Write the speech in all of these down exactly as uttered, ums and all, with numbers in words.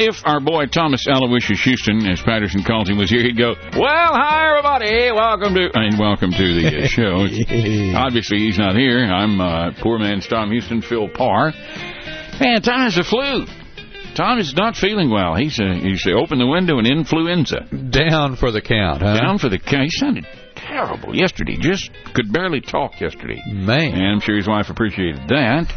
if our boy Thomas Aloysius Houston, as Patterson calls him, was here, he'd go, well, hi, everybody. Welcome to I mean, welcome to the uh, show. Obviously, he's not here. I'm uh, poor man's Tom Houston, Phil Parr. Man, Tom has the flu. Tom is not feeling well. He's uh, he's uh, opened the window and influenza. Down for the count, huh? Down for the count. He sounded terrible yesterday. Just could barely talk yesterday. Man. And I'm sure his wife appreciated that.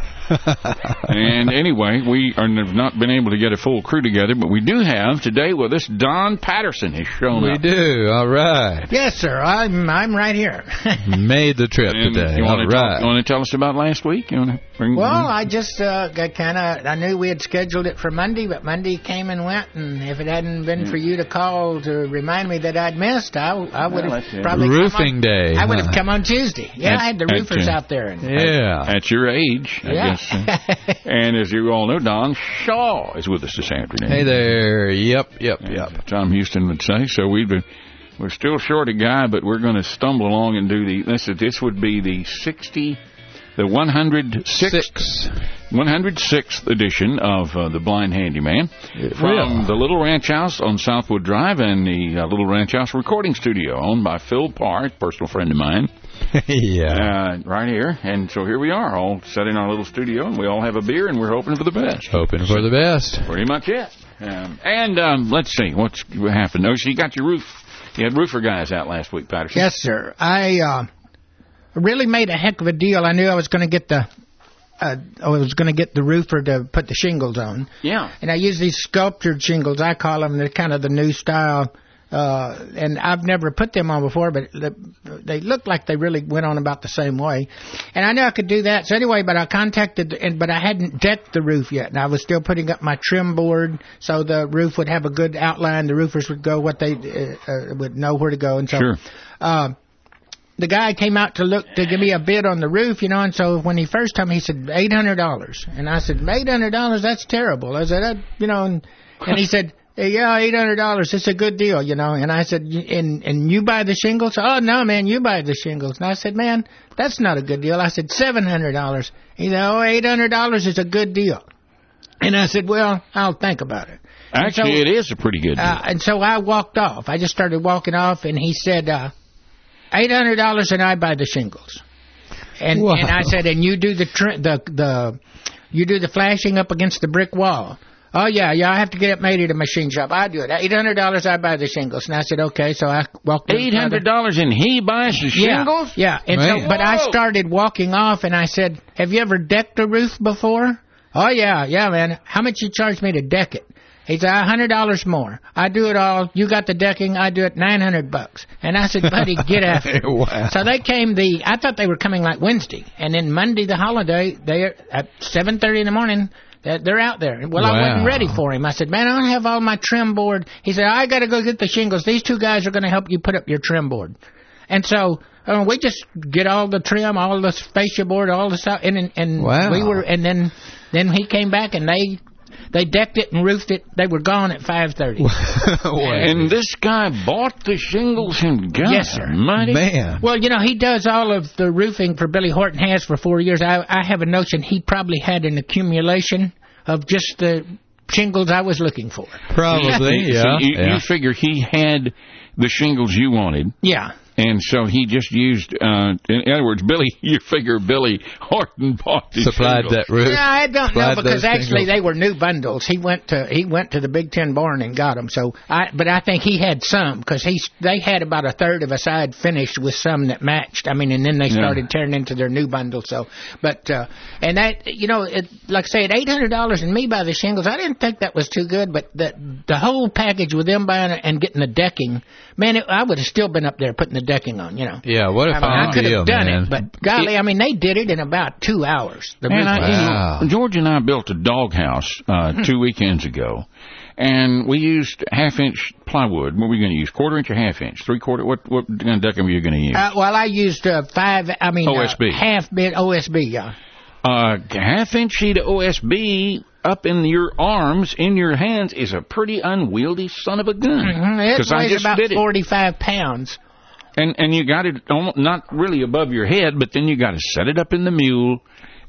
And anyway, we are, have not been able to get a full crew together, but we do have today with us Don Patterson has shown we up. We do. All right. Yes, sir. I'm I'm right here. Made the trip and today. You All want, to right. talk, you want to tell us about last week? You want to bring well, I just uh, kind of I knew we had scheduled it for Monday, but Monday came and went, and if it hadn't been for you to call to remind me that I'd missed, I, I would have well, probably roofing on, day. I would have huh? come on Tuesday. Yeah, at, I had the roofers at, uh, out there. And, yeah. At, at your age, I yeah. guess. And as you all know, Don Shaw is with us this afternoon. Hey there. Yep, yep, yep. And Tom Houston would say. So we've been, we're still short a guy, but we're going to stumble along and do the. This, this would be the sixty, the one hundred sixth, one hundred sixth edition of uh, the Blind Handyman from yeah. the Little Ranch House on Southwood Drive and the uh, Little Ranch House recording studio owned by Phil Parr, a personal friend of mine. yeah. Uh, right here. And so here we are, all set in our little studio, and we all have a beer, and we're hoping for the best. Hoping for the best. Pretty much it. Um, and um, let's see, what's what happened? Oh, so you got your roof. You had roofer guys out last week, Patterson. Yes, sir. I uh, really made a heck of a deal. I knew I was going to get the uh, I was going to get the roofer to put the shingles on. Yeah. And I use these sculptured shingles. I call them. They're kind of the new style. Uh, and I've never put them on before, but they look like they really went on about the same way. And I knew I could do that. So anyway, but I contacted, and but I hadn't decked the roof yet. And I was still putting up my trim board so the roof would have a good outline. The roofers would go what they uh, uh, would know where to go. And so, sure. uh, the guy came out to look to give me a bid on the roof, you know. And so when he first told me, he said eight hundred dollars, and I said eight hundred dollars, that's terrible. I said, I, you know, and, and he said. Yeah, eight hundred dollars. It's a good deal, you know. And I said, and and you buy the shingles? Oh, no, man, you buy the shingles. And I said, man, that's not a good deal. I said, seven hundred dollars. He said, oh, eight hundred dollars is a good deal. And I said, well, I'll think about it. Actually, so, it is a pretty good deal. Uh, and so I walked off. I just started walking off, and he said, uh, eight hundred dollars and I buy the shingles. And wow. and I said, and you do the, tr- the, the, you do the flashing up against the brick wall. Oh, yeah, yeah, I have to get it made at a machine shop. I do it. eight hundred dollars, I buy the shingles. And I said, okay, so I walked... eight hundred dollars and he buys the shingles? Yeah, yeah. And so, but I started walking off, and I said, have you ever decked a roof before? Oh, yeah, yeah, man. How much you charge me to deck it? He said, one hundred dollars more. I do it all. You got the decking. I do it nine hundred bucks. And I said, buddy, get after it. Wow. So they came the... I thought they were coming like Wednesday. And then Monday, the holiday, they at seven thirty in the morning... They're out there. Well, wow. I wasn't ready for him. I said, man, I don't have all my trim board. He said, I got to go get the shingles. These two guys are going to help you put up your trim board. And so uh, we just get all the trim, all the fascia board, all the stuff. And, and, and wow. we were, and then, then he came back and they, they decked it and roofed it. They were gone at five thirty. And this guy bought the shingles and got yes, sir. money? Man. Well, you know, he does all of the roofing for Billy Horton, has for four years. I, I have a notion he probably had an accumulation of just the shingles I was looking for. Probably, yeah. So you, yeah. you figure he had the shingles you wanted. Yeah. And so he just used, uh, in other words, Billy, you figure Billy Horton bought the Supplied shingles. that roof. Yeah, I don't Supplied know because actually shingles. they were new bundles. He went to he went to the Big Ten barn and got them. So I, but I think he had some because he they had about a third of a side finished with some that matched. I mean, and then they started yeah. tearing into their new bundle. So, but uh, and that you know, it, like I say, at eight hundred dollars and me buy the shingles, I didn't think that was too good. But the the whole package with them buying it and getting the decking, man, it, I would have still been up there putting the decking on. You know. Yeah, what a I mean, fine I could deal, have done man. it, but golly, I mean, they did it in about two hours. The And I, wow. you know, George and I built a doghouse uh, two weekends ago, and we used half-inch plywood. What were we going to use? Quarter-inch or half-inch? Three-quarter? What what kind of decking were you going to use? Uh, well, I used uh, five. I mean, O S B. Uh, half bit O S B. Yeah. Uh, half-inch sheet of O S B up in your arms, in your hands, is a pretty unwieldy son of a gun. Mm-hmm. It I weighs just about did it. forty-five pounds. And and you got it almost, not really above your head, but then you got to set it up in the mule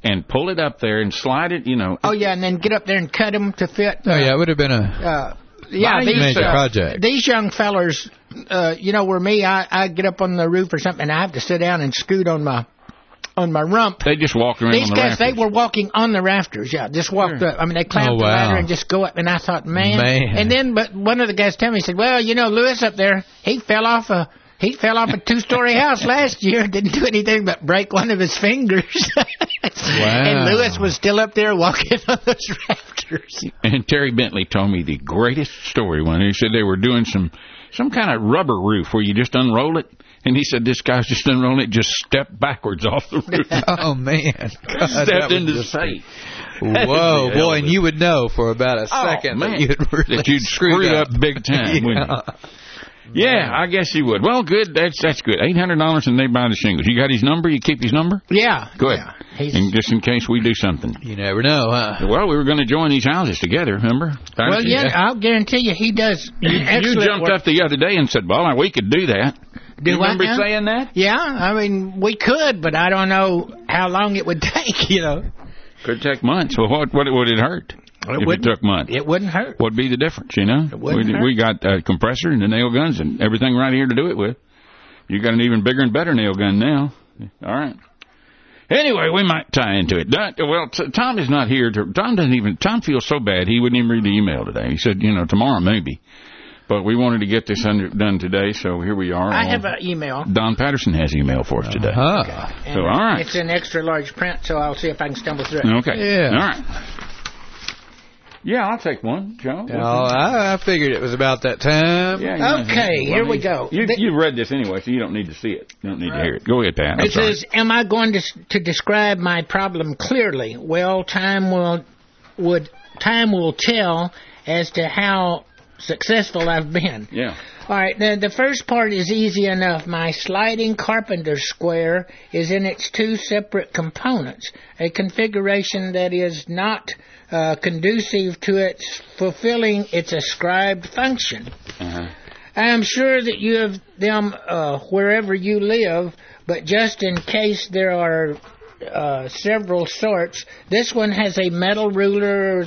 and pull it up there and slide it, you know. Oh, yeah, and then get up there and cut them to fit. Oh, yeah, it would have been a Uh, yeah, By these, major uh, project. these young fellers, uh, you know, where me, I, I get up on the roof or something, and I have to sit down and scoot on my on my rump. They just walked around These on the guys, they rafters. were walking on the rafters, yeah, just walked Sure. up. I mean, they climbed Oh, the ladder wow. and just go up, and I thought, man. Man. And then, but one of the guys told me, he said, well, you know, Lewis up there, he fell off a, he fell off a two-story house last year, didn't do anything but break one of his fingers. And Lewis was still up there walking on those rafters. And Terry Bentley told me the greatest story when he said they were doing some some kind of rubber roof where you just unroll it. And he said this guy's just unrolling it, just stepped backwards off the roof. Oh, man. God, that Stepped would into the just safe. Whoa, That'd be boy, and you would know for about a Oh, second man. that you'd really That you'd screwed up big time, wouldn't you? Yeah, I guess you would. Well, good. That's that's good. eight hundred dollars and they buy the shingles. You got his number? You keep his number? Yeah. Good. Yeah. He's, And just in case we do something. You never know, huh? Well, we were going to join these houses together, remember? well, yeah, I'll guarantee you he does You, you excellent jumped work. up the other day and said, well, we could do that. Do you what remember now? saying that? Yeah, I mean, we could, but I don't know how long it would take, you know. Could take months. Well, what, what would it hurt if it wouldn't- took months? It wouldn't hurt. What'd be the difference, you know? wouldn't we, hurt. we got a compressor and the nail guns and everything right here to do it with. You got an even bigger and better nail gun now. All right. Anyway, we might tie into it. That- Well, t- Tom is not here. To, Tom doesn't even. Tom feels so bad he wouldn't even read the email today. He said, you know, tomorrow maybe. But we wanted to get this under, done today, so here we are. I All- have an email. Don Patterson has email for us today. Huh. And So, all right. It's in extra large print, so I'll see if I can stumble through it. Okay. Yeah. All right. Yeah, I'll take one, Joe. Oh, I, I figured it was about that time. Yeah, you might Okay, as well. here we go. You, Th- you've read this anyway, so you don't need to see it. You don't need to hear it. Go ahead, Pat. I'm It sorry. says, am I going to s- to describe my problem clearly? Well, time will would time will tell as to how successful I've been. Yeah. All right, now the first part is easy enough. My sliding carpenter square is in its two separate components, a configuration that is not uh, conducive to its fulfilling its ascribed function. Uh-huh. I am sure that you have them uh, wherever you live, but just in case there are uh, several sorts, this one has a metal ruler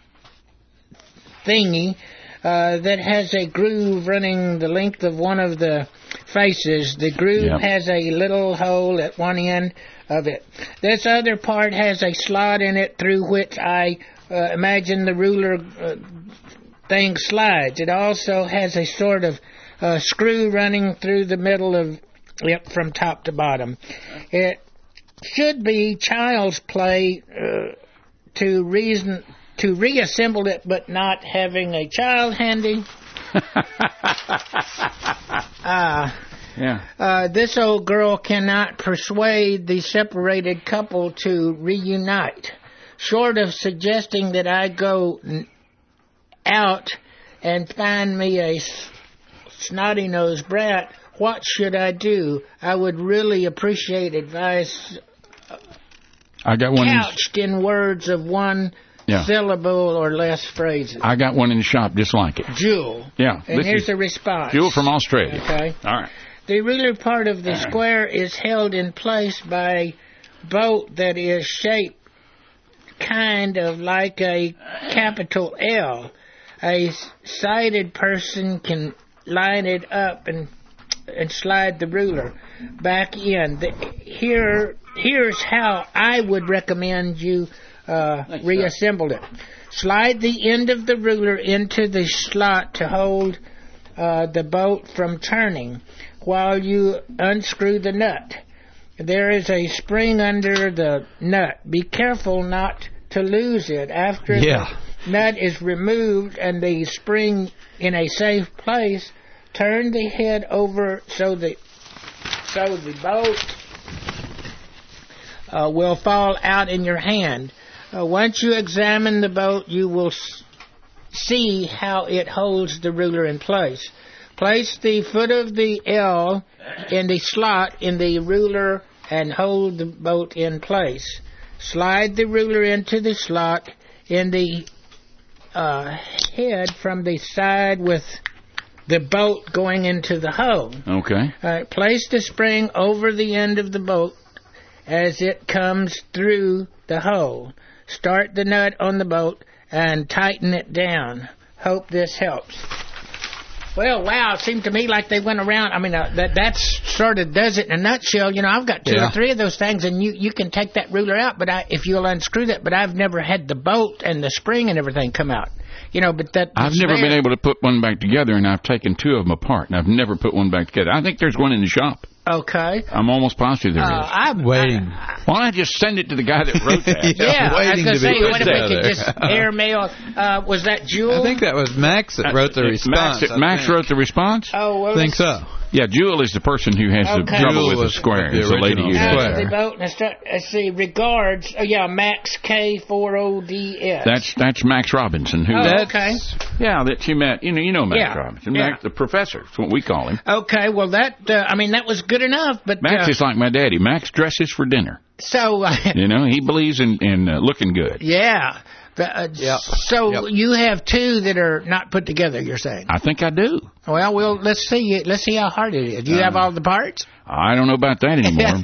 thingy uh, that has a groove running the length of one of the faces. The groove Yep. has a little hole at one end of it. This other part has a slot in it through which I uh, imagine the ruler uh, thing slides. It also has a sort of uh, screw running through the middle of it from top to bottom. It should be child's play uh, to reason to reassemble it, but not having a child handy. uh, Yeah. uh, this old girl cannot persuade the separated couple to reunite. Short of suggesting that I go n- out and find me a s- snotty-nosed brat, what should I do? I would really appreciate advice I got one. In, couched in words of one Yeah. syllable or less phrases. I got one in the shop just like it. Jewel. Yeah. And this here's is the response. Jewel from Australia. Okay. All right. The ruler part of the square is held in place by a bolt that is shaped kind of like a capital L. A sighted person can line it up and and slide the ruler back in. The, here, here's how I would recommend you uh, reassemble it. Slide the end of the ruler into the slot to hold uh, the bolt from turning while you unscrew the nut. There is a spring under the nut. Be careful not to lose it. After Yeah. the nut is removed and the spring in a safe place, turn the head over so the so the bolt uh, will fall out in your hand. Uh, once you examine the bolt, you will s- see how it holds the ruler in place. Place the foot of the L in the slot in the ruler and hold the bolt in place. Slide the ruler into the slot in the uh, head from the side with the bolt going into the hole. Okay. Uh, place the spring over the end of the bolt as it comes through the hole. Start the nut on the bolt and tighten it down. Hope this helps. Well, wow, it seemed to me like they went around. I mean, uh, that that's sort of does it in a nutshell. You know, I've got two Yeah. or three of those things, and you, you can take that ruler out, but I, if you'll unscrew that, but I've never had the bolt and the spring and everything come out. You know, but that... I've never there. been able to put one back together, and I've taken two of them apart, and I've never put one back together. I think there's one in the shop. Okay. I'm almost positive there Uh, is. I'm Waiting. I, Why don't I just send it to the guy that wrote that? yeah, I was waiting going to to be say, put what if we could together. just airmail... Uh, was that Jewel? I think that was Max that wrote the Uh, response. Max, I Max think. wrote the response? Oh, well, I think so. Yeah, Jewel is the person who has the Okay. trouble Jewel with the was square. the Is the lady original who has square. Uh, it. the boat, let's, start, let's see, regards, oh yeah, Max K four O D S. That's that's Max Robinson, who Oh, That's- okay. yeah, that you met. You know, you know Max Yeah, Robinson, yeah. Max, the professor. That's what we call him. Okay, well that, uh, I mean, that was good enough, but... Max uh, is like my daddy. Max dresses for dinner. so, uh, You know, he believes in in uh, looking good. yeah. The, uh, Yep. So Yep. you have two that are not put together, you're saying? I think I do. Well, we'll let's see. Let's see how hard it is. Do you have all the parts? I don't know about that anymore.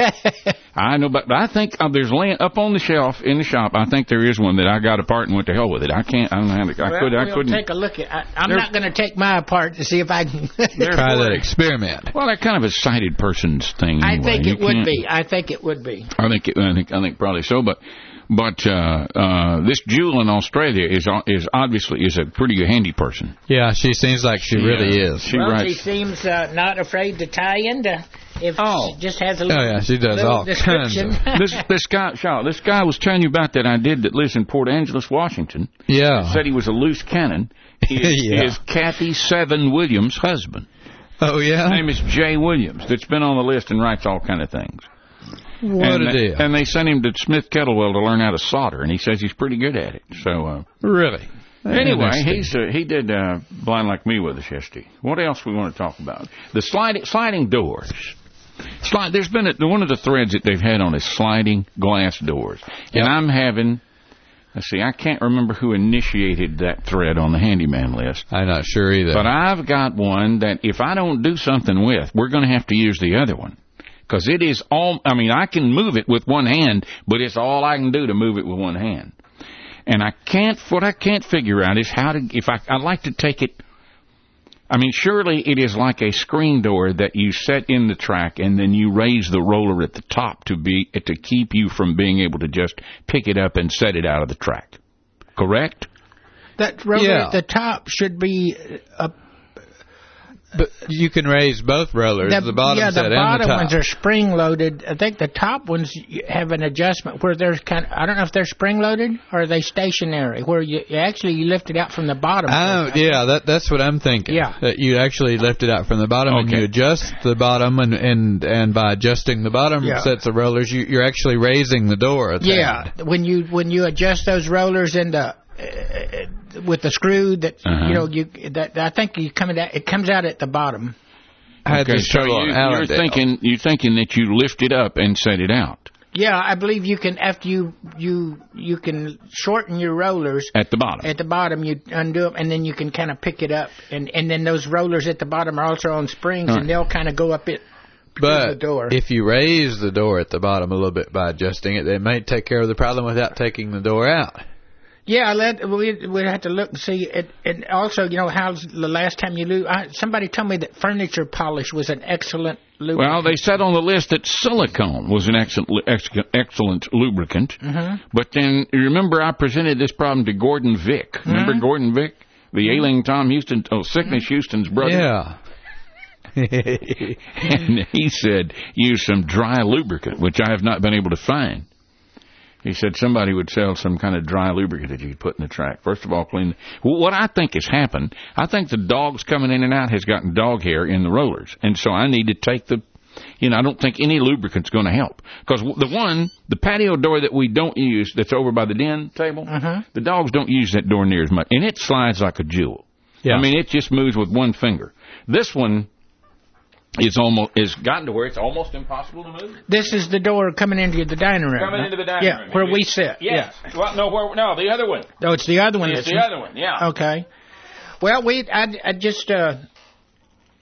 I know, but, but I think uh, there's laying up on the shelf in the shop. I think there is one that I got apart and went to hell with it. I can't. I don't know how to. I well, could. I we'll couldn't. take a look at. I, I'm They're- not going to take my apart to see if I can. Try that experiment. Well, that's kind of a sighted person's thing. I Anyway. think You it would can't- be. I think it would be. I think. It, I think. I think probably so. But. But uh, uh, this Jewel in Australia is is obviously is a pretty handy person. Yeah, she seems like she really uh, is. She Well, writes. she seems uh, not afraid to tie into. If Oh. she just has a little, Oh, yeah, she does little all kinds description. of- this this guy, Shaw, this guy was telling you about that I did that lives in Port Angeles, Washington. Yeah. Said he was a loose cannon. Is, Yeah. is Kathy Seven Williams' husband. Oh, yeah? His name is Jay Williams. That's been on the list and writes all kind of things. What and, a deal. And they sent him to Smith Kettlewell to learn how to solder, and he says he's pretty good at it. So uh, Really? anyway, Interesting. he's uh, he did uh, Blind Like Me with us yesterday. What else we want to talk about? The sliding sliding doors. Slide. There's been a, one of the threads that they've had on is sliding glass doors, and I'm having. Let's see, I can't remember who initiated that thread on the handyman list. I'm not sure either. But I've got one that if I don't do something with, we're going to have to use the other one. Because it is all, I mean, I can move it with one hand, but it's all I can do to move it with one hand. And I can't, what I can't figure out is how to, if I, I'd like to take it, I mean, surely it is like a screen door that you set in the track and then you raise the roller at the top to be, to keep you from being able to just pick it up and set it out of the track. Correct? That roller Yeah. at the top should be up. But you can raise both rollers, the, bottom yeah, set the and bottom the top. ones are spring loaded. I think the top ones you have an adjustment where there's kind of, I don't know if they're spring loaded or are they stationary, where you, you actually you lift it out from the bottom. Oh, yeah, that that's what I'm thinking. Yeah. That you actually lift it out from the bottom and Okay. you adjust the bottom, and, and, and by adjusting the bottom Yeah. sets of rollers, you, you're actually raising the door. At the Yeah, end. when you when you adjust those rollers into uh, with the screw that Uh-huh. you know you that I think you come out it comes out at the bottom. I had Okay, this so trouble on you, you're Allendale. thinking, you're thinking that you lift it up and set it out Yeah, I believe you can after you you you can shorten your rollers. at the bottom. At the bottom, you undo them, and then you can kind of pick it up, and and then those rollers at the bottom are also on springs, Right. and they'll kind of go up it. the But door. if you raise the door at the bottom a little bit by adjusting it, they may take care of the problem without taking the door out. Yeah, let we we'd have to look and see it, and also you know how's the last time you lose. I, somebody told me that furniture polish was an excellent lubricant. Well, they said on the list that silicone was an excellent, ex- excellent lubricant. Mm-hmm. But then, you remember I presented this problem to Gordon Vick. Remember Mm-hmm. Gordon Vick? The ailing Tom Houston, oh, Sickness Houston's brother? Yeah. And he said, use some dry lubricant, which I have not been able to find. He said somebody would sell some kind of dry lubricant that you could put in the track. First of all, clean. Well, what I think has happened, I think the dogs coming in and out has gotten dog hair in the rollers. And so I need to take the, you know, I don't think any lubricant's going to help. Because the one, the patio door that we don't use that's over by the den table, Uh-huh. the dogs don't use that door near as much. And it slides like a jewel. Yeah. I mean, it just moves with one finger. This one is almost, is gotten to where it's almost impossible to move. This is the door coming into the dining room. Coming huh? into the dining yeah, room. where we sit. Yes. Well, no, where, no, the other one. Yeah. Oh, it's the other one. It's that's the other one, yeah. Okay. Well, we I, I just uh,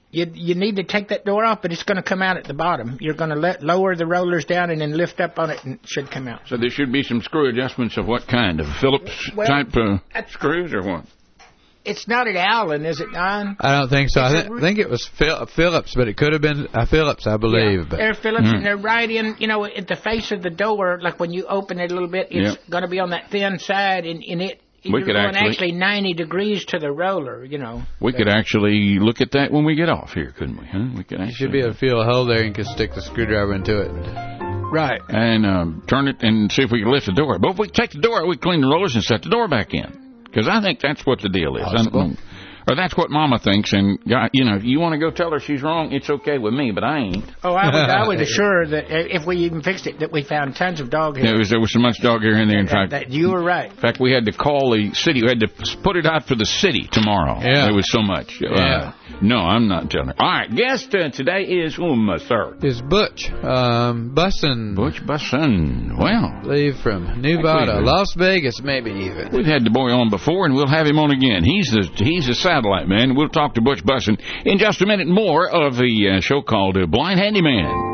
you you need to take that door off, but it's going to come out at the bottom. You're going to let lower the rollers down and then lift up on it, and it should come out. So there should be some screw adjustments of what kind? Of Phillips Well, type uh, screws or what? It's not an Allen, is it, Don? I don't think so. I It's th- a- think it was Phil- Phillips, but it could have been a Phillips, I believe. Yeah, But they're Phillips, Mm. and they're right in, you know, at the face of the door, like when you open it a little bit, it's Yep. going to be on that thin side, and, and it, We you're could going actually- actually ninety degrees to the roller, you know. We could actually look at that when we get off here, couldn't we? Huh? We could you actually should be able to feel a hole there and you can stick the screwdriver into it. Right. and um, turn it and see if we can lift the door. But if we take the door out, we clean the rollers and set the door back in. Because I think that's what the deal is. I don't know. Or that's what Mama thinks, and you know, if you want to go tell her she's wrong, it's okay with me, but I ain't. Oh, I would, I would assure that if we even fixed it, that we found tons of dog hair. There was there was so much dog hair in there. In that, fact, that you were right. in fact, we had to call the city. We had to put it out for the city tomorrow. Yeah. There was so much. Yeah. Uh, no, I'm not telling her. All right, guest uh, today is whom, uh, sir? Is Butch um, Bussin. Butch Bussin. Well, Leave from Nevada, Actually, Las Vegas, maybe even. we've had the boy on before, and we'll have him on again. He's the he's the satellite man. We'll talk to Butch Bussin in just a minute. More of the uh, show called uh, Blind Handyman.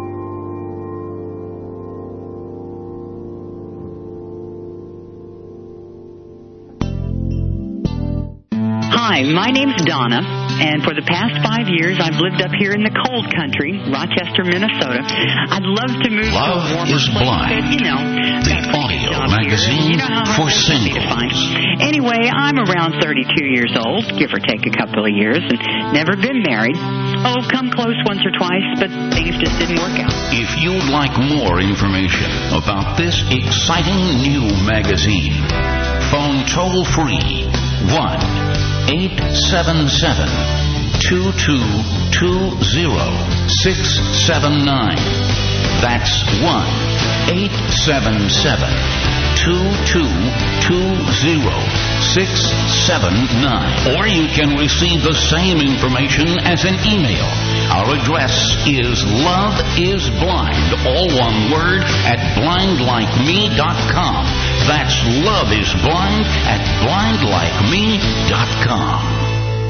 Hi, my name's Donna, and for the past five years, I've lived up here in the cold country, Rochester, Minnesota. I'd love to move Love to a warmer is place, Blind, but, you know, the got a audio job magazine here. You know how hard for that would be to find. singles. Anyway, I'm around thirty-two years old, give or take a couple of years, and never been married. Oh, come close once or twice, but things just didn't work out. If you'd like more information about this exciting new magazine, phone toll-free one eight seven seven, two two two zero, six seven nine. That's one eight seven seven, two two two zero, six seven nine. Or you can receive the same information as an email. Our address is loveisblind, all one word, at blind like me dot com. That's loveisblind at blind like me dot com.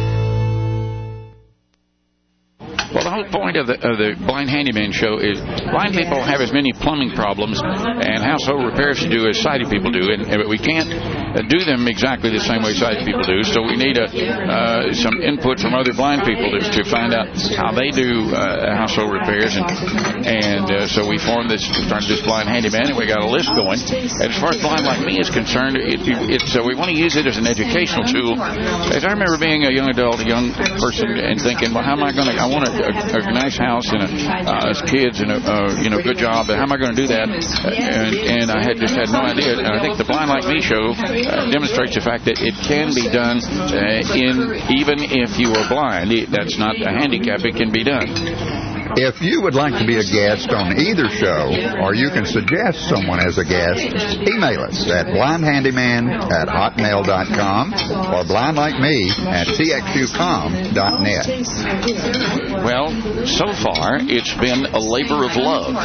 Well, the whole point of the, of the Blind Handyman show is blind people have as many plumbing problems and household repairs to do as sighted people do, and but we can't uh, do them exactly the same way sighted people do. So we need a, uh, some input from other blind people to, to find out how they do uh, household repairs, and and uh, so we formed this started this Blind Handyman, and we got a list going. And as far as Blind Like Me is concerned, it, it's uh, we want to use it as an educational tool. As I remember being a young adult, a young person, and thinking, well, how am I going to? I want to A, a nice house and a, uh, as kids and a uh, you know good job. But how am I going to do that? Uh, and, and I had just had no idea. And I think the Blind Like Me show uh, demonstrates the fact that it can be done uh, in even if you are blind. That's not a handicap. It can be done. If you would like to be a guest on either show, or you can suggest someone as a guest, email us at blindhandyman at hotmail dot com or blindlikeme at t x u com dot net. Well, so far, it's been a labor of love.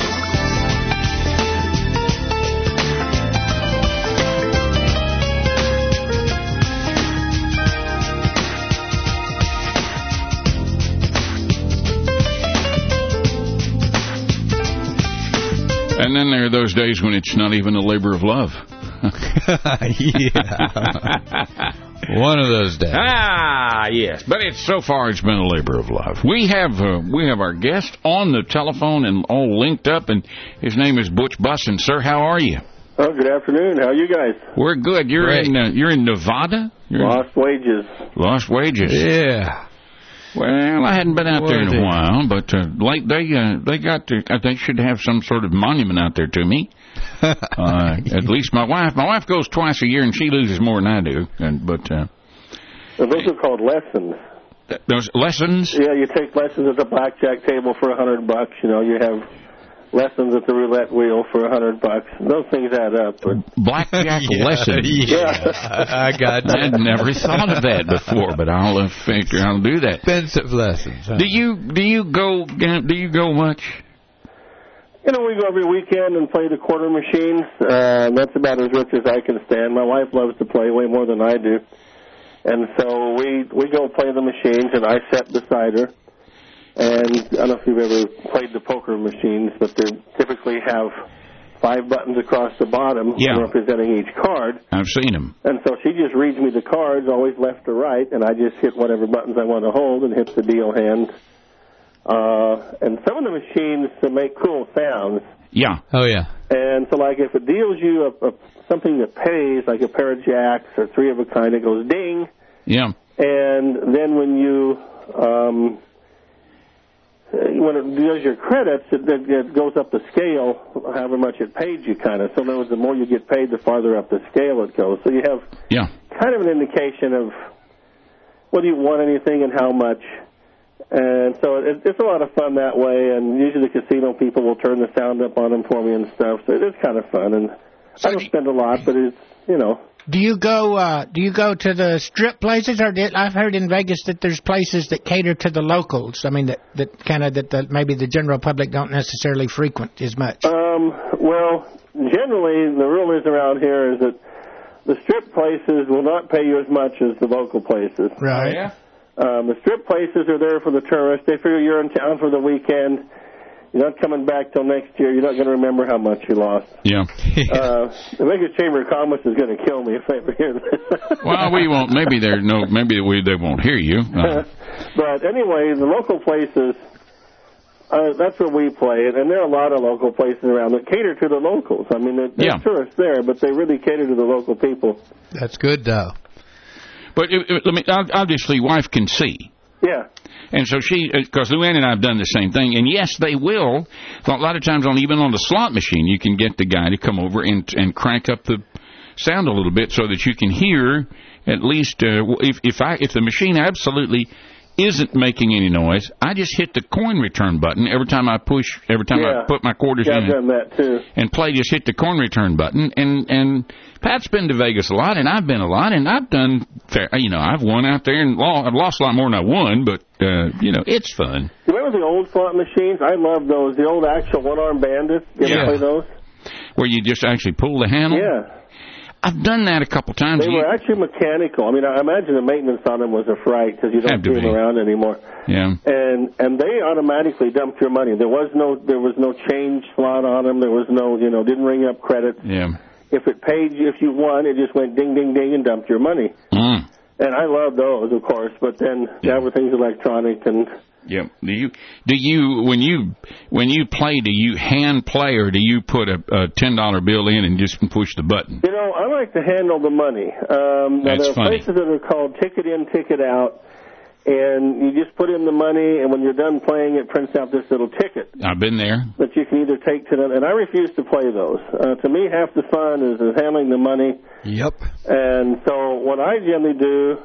And then there are those days when it's not even a labor of love. Yeah. One of those days. Ah, yes. But it's so far it's been a labor of love. We have uh, we have our guest on the telephone and all linked up, and his name is Butch Bussin. Sir, how are you? Oh, good afternoon. How are you guys? We're good. You're Great. in uh, you're in Nevada. You're Lost wages. in Lost Wages. Yeah. Well, I hadn't been out What there in is a it? while, but uh, like they uh, they got to, uh, they should have some sort of monument out there to me. Uh, at least my wife. My wife goes twice a year, and she loses more than I do. And but uh, Well, those are called lessons. th- those lessons. Yeah, you take lessons at the blackjack table for a hundred bucks. You know, you have lessons at the roulette wheel for a hundred bucks. Those things add up. But Blackjack Yeah, lessons. Yeah. I got you. I'd never thought of that before, but I'll uh, figure I'll do that. Expensive lessons. Huh? Do you do you go do you go much? you know, we go every weekend and play the quarter machines. Uh, that's about as rich as I can stand. My wife loves to play way more than I do. And so we we go play the machines, and I sit beside her. And I don't know if you've ever played the poker machines, but they typically have five buttons across the bottom yeah. representing each card. I've seen them. And so she just reads me the cards, always left or right, and I just hit whatever buttons I want to hold and hit the deal hand. Uh, and some of the machines make cool sounds. Yeah. Oh, yeah. And so, like, if it deals you a, a, something that pays, like a pair of jacks or three of a kind, it goes ding. Yeah. And then when you... Um, when it does your credits, it, it goes up the scale, however much it paid you, kind of. So in other words, the more you get paid, the farther up the scale it goes. So you have yeah. kind of an indication of whether you want anything and how much. And so it, it's a lot of fun that way. And usually the casino people will turn the sound up on them for me and stuff. So it is kind of fun. And so I don't spend a lot, but it's, you know. Do you go? Uh, do you go to the strip places, or did, I've heard in Vegas that there's places that cater to the locals. I mean, that that kind of that the, maybe the general public don't necessarily frequent as much. Um. Well, generally, the rule is around here is that the strip places will not pay you as much as the local places. Right. Oh, yeah. Um, the strip places are there for the tourists. They figure you're in town for the weekend. You're not coming back till next year. You're not going to remember how much you lost. Yeah. uh, the Vegas Chamber of Commerce is going to kill me if they ever hear this. Well, we won't. Maybe they're no. Maybe we they won't hear you. Uh, but anyway, the local places. Uh, that's where we play, and there are a lot of local places around that cater to the locals. I mean, there's yeah. tourists there, but they really cater to the local people. That's good, though. But it, it, let me obviously, wife can see. Yeah. And so she, because Luann and I have done the same thing, and yes, they will. A lot of times, on even on the slot machine, you can get the guy to come over and and crank up the sound a little bit so that you can hear at least uh, if if I if the machine absolutely isn't making any noise, I just hit the coin return button every time I push, every time yeah. I put my quarters yeah, in. I've done that too. And play, just hit the coin return button. And and Pat's been to Vegas a lot, and I've been a lot, and I've done, fair, you know, I've won out there, and I've lost a lot more than I won, but, uh, you know, it's fun. Remember the old slot machines? I love those, the old actual one-arm bandits. You yeah. ever play those? Where you just actually pull the handle? Yeah. I've done that a couple times. They were actually mechanical. I mean, I imagine the maintenance on them was a fright because you don't see them around anymore. Yeah. And and they automatically dumped your money. There was no there was no change slot on them. There was no you know didn't ring up credits. Yeah. If it paid you, if you won, it just went ding ding ding and dumped your money. Mm. And I love those, of course. But then yeah. everything's electronic and. Yeah. Do you do you when you when you play, do you hand play or do you put a, a ten dollar bill in and just push the button? You know, I like to handle the money. Um, now That's there are funny. places that are called ticket in, ticket out, and you just put in the money, and when you're done playing, it prints out this little ticket. I've been there. That you can either take to them, and I refuse to play those. Uh, to me, half the fun is, is handling the money. Yep. And so what I generally do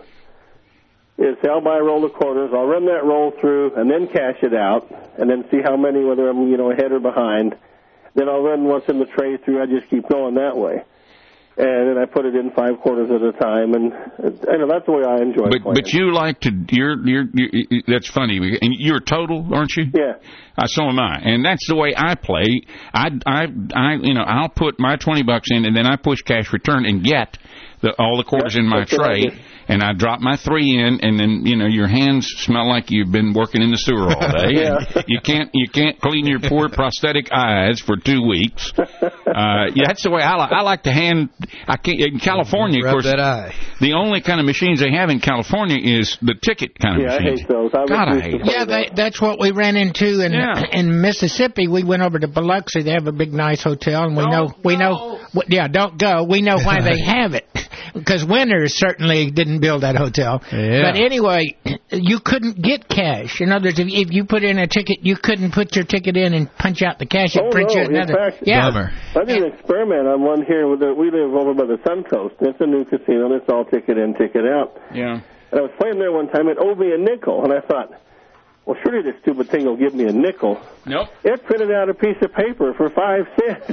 is say, I'll buy a roll of quarters, I'll run that roll through, and then cash it out, and then see how many, whether I'm, you know, ahead or behind. Then I'll run what's in the tray through, I just keep going that way. And then I put it in five quarters at a time, and I know that's the way I enjoy but, playing. But you like to, you're, you're, you're, that's funny, and you're total, aren't you? Yeah. Uh, so am I, and that's the way I play. I, I, I, you know, I'll put my twenty bucks in, and then I push cash return and get the, all the quarters Yep, in my that's what I tray, do. and I drop my three in, and then you know your hands smell like you've been working in the sewer all day. Yeah. You can't, you can't clean your poor prosthetic eyes for two weeks. Uh, yeah, that's the way I like. I like to hand. I can't in California, of Rub course. that eye. The only kind of machines they have in California is the ticket kind of Yeah, I machines. hate those. I God, I refuse hate to them. play Yeah, they, those. that's what we ran into in Yeah. in Mississippi. We went over to Biloxi. They have a big, nice hotel, and we Don't know we go. know. w- Yeah, don't go. We know why they have it because Winners certainly didn't build that hotel. Yeah. But anyway, you couldn't get cash. In other words, if, if you put in a ticket, you couldn't put your ticket in and punch out the cash. It Oh, print no. you In another. fact, yeah. Bummer. I did an experiment on one here. With the, we live over by the Suncoast. It's a new casino. It's all ticket in, ticket out. Yeah. And I was playing there one time. It owed me a nickel, and I thought, well, surely this stupid thing will give me a nickel. Nope. It printed out a piece of paper for five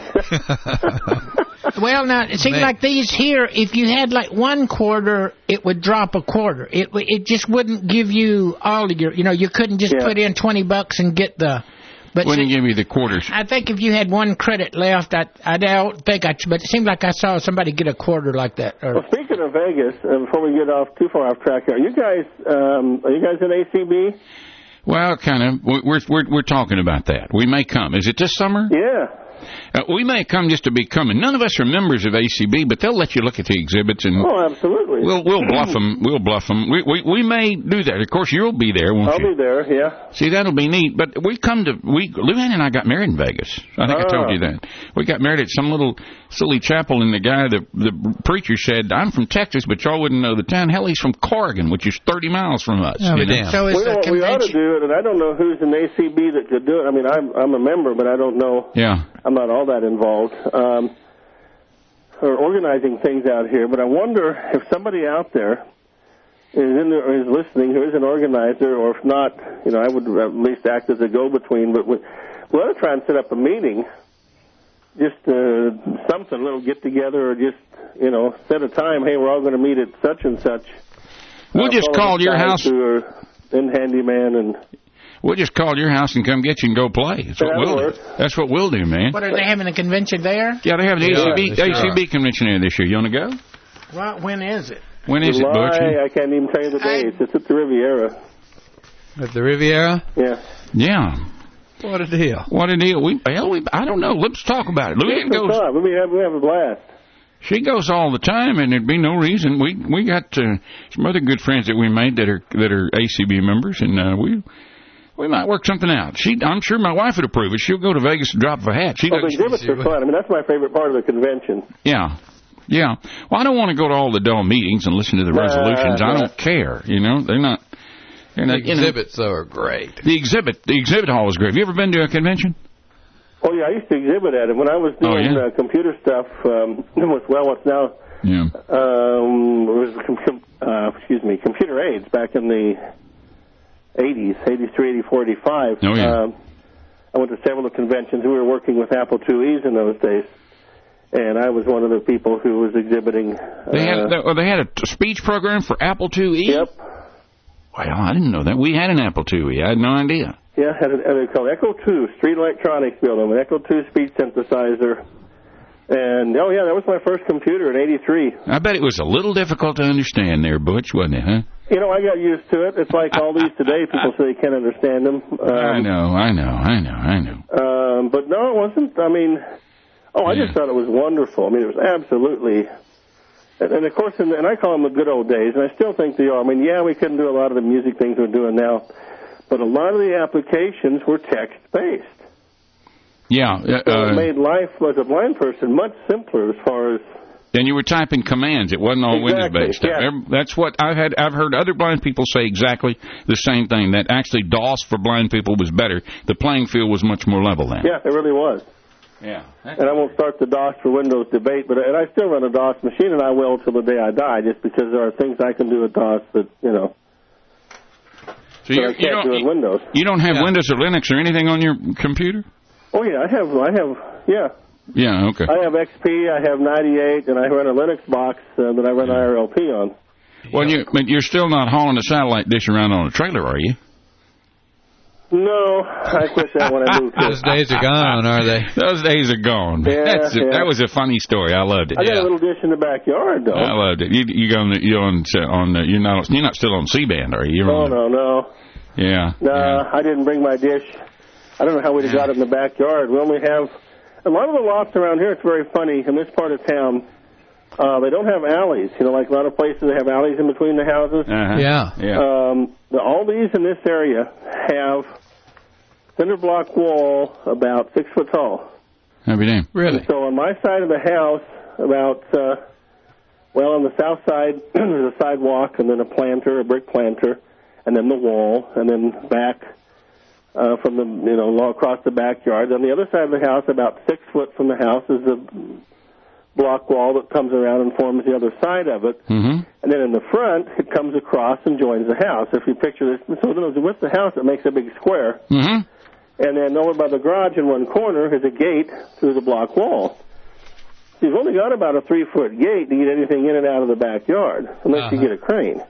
cents. Well, now it seems Man. like these here. If you had like one quarter, it would drop a quarter. It w- it just wouldn't give you all of your. You know, you couldn't just Yeah. put in twenty bucks and get the. But Wouldn't see, give you the quarters. I think if you had one credit left, I I don't think I. But it seemed like I saw somebody get a quarter like that. Or, Well, speaking speaking of Vegas, uh, before we get off too far off track here, are you guys um, are you guys in A C B? Well, kind of. We're we're we're talking about that. We may come. Is it this summer? Yeah. Uh, we may come just to be coming. None of us are members of A C B, but they'll let you look at the exhibits, and oh, absolutely. We'll we'll bluff them. We'll bluff them. We we we may do that. Of course, you'll be there, won't I'll you? be there. Yeah. See, that'll be neat. But we come to we Luann and I got married in Vegas. I think Oh. I told you that. We got married at some little silly chapel, and the guy, the the preacher said, "I'm from Texas, but y'all wouldn't know the town. Hell, he's from Corrigan, which is thirty miles from us." Oh, you know? damn. So We, it's a don't, we ought to convention. do it, and I don't know who's in A C B that could do it. I mean, I'm I'm a member, but I don't know. Yeah. I'm not all that involved. Um, or organizing things out here, but I wonder if somebody out there is in the, or is listening who is an organizer, or if not, you know, I would at least act as a go-between. But we, we ought to try and set up a meeting, just uh, something, a little get-together, or just, you know, set a time. Hey, we're all going to meet at such and such. We'll Uh, just follow call the your guys house. Who are in handyman and. We'll just call your house and come get you and go play. That's what That'll we'll work. do. That's what we'll do, man. What, are they having a convention there? Yeah, they have the Yeah, A C B they sure A C B convention there this year. You want to go? Well, when is it? When is July, it, Butch? I can't even tell you the I- dates. It's at the Riviera. At the Riviera? Yeah. Yeah. What a deal. What a deal. We, hell, we, I don't know. Let's talk about it. Luann It's goes. fun. We have we have a blast. She goes all the time, and there'd be no reason. We we got uh, some other good friends that we made that are that are A C B members, and uh, we we might work something out. She, I'm sure my wife would approve it. She'll go to Vegas and drop of a hat. She Well, the does. exhibits are fun. I mean, that's my favorite part of the convention. Yeah. Yeah. Well, I don't want to go to all the dull meetings and listen to the Nah, resolutions. I nah. don't care. You know, they're not. They're The not. You know, exhibits, though, are great. the exhibit. The exhibit hall is great. Have you ever been to a convention? Oh, yeah, I used to exhibit at it. When I was Oh, doing yeah? uh, computer stuff, um, with, well, what's now, Yeah. um, it was, com- com- uh, excuse me, computer aids back in the eighties, eighty-three, eighty-four, eighty-five. Oh, yeah. Um, I went to several conventions. We were working with Apple IIe's in those days, and I was one of the people who was exhibiting. They had. uh, They, well, they had a t- speech program for Apple IIe. Yep. Well, I didn't know that. We had an Apple IIe. I had no idea. Yeah, had a, had a called Echo two, Street Electronics built them, an Echo two speech synthesizer. And, oh, yeah, that was my first computer in eighty-three. I bet it was a little difficult to understand there, Butch, wasn't it, huh? You know, I got used to it. It's like all these today, people say they can't understand them. Um, I know, I know, I know, I know. Um, but no, it wasn't. I mean, oh, I Yeah. just thought it was wonderful. I mean, it was absolutely... And, and of course, in the, and I call them the good old days, and I still think they are. I mean, yeah, we couldn't do a lot of the music things we're doing now, but a lot of the applications were text-based. Yeah. So Uh, it made life, as a blind person, much simpler as far as... and you were typing commands. It wasn't all Exactly, Windows-based stuff. yeah. Every- That's what I've had. I've heard other blind people say exactly the same thing. That actually DOS for blind people was better. The playing field was much more level then. Yeah, it really was. Yeah. And I won't start the DOS for Windows debate, but and I still run a DOS machine, and I will till the day I die, just because there are things I can do with DOS that, you know, So that you, I you can't don't. do in You, Windows. you don't have Yeah. Windows or Linux or anything on your computer? Oh, yeah, I have, I have, yeah. Yeah. Okay. I have X P, I have ninety-eight, and I run a Linux box uh, that I run I R L P on. Well, you, but you're still not hauling a satellite dish around on a trailer, are you? No, I quit that when I moved here. Those days are gone, are they? Those days are gone. Yeah, That's a, yeah. That was a funny story. I loved it. I got Yeah. a little dish in the backyard, though. I loved it. You you go on the, you're on on the, you're not you're not still on C band, are you? You're no, on, no, no. Yeah. No, yeah. I didn't bring my dish. I don't know how we'd have Yeah. got it in the backyard. We only have a lot of the lots around here. It's very funny in this part of town. Uh, they don't have alleys. You know, like a lot of places they have alleys in between the houses. Uh-huh. Yeah. Yeah. Um, the, all these in this area have cinder block wall about six foot tall. Happy day. Really? So on my side of the house, about uh, well, on the south side there's a sidewalk and then a planter, a brick planter, and then the wall, and then back uh, from the you know all across the backyard. On the other side of the house, about six foot from the house, is a block wall that comes around and forms the other side of it. Mm-hmm. And then in the front, it comes across and joins the house. If you picture this, so with the house, it makes a big square. Mm-hmm. And then over by the garage in one corner is a gate through the block wall. So you've only got about a three-foot gate to get anything in and out of the backyard, unless you Uh-huh. get a crane.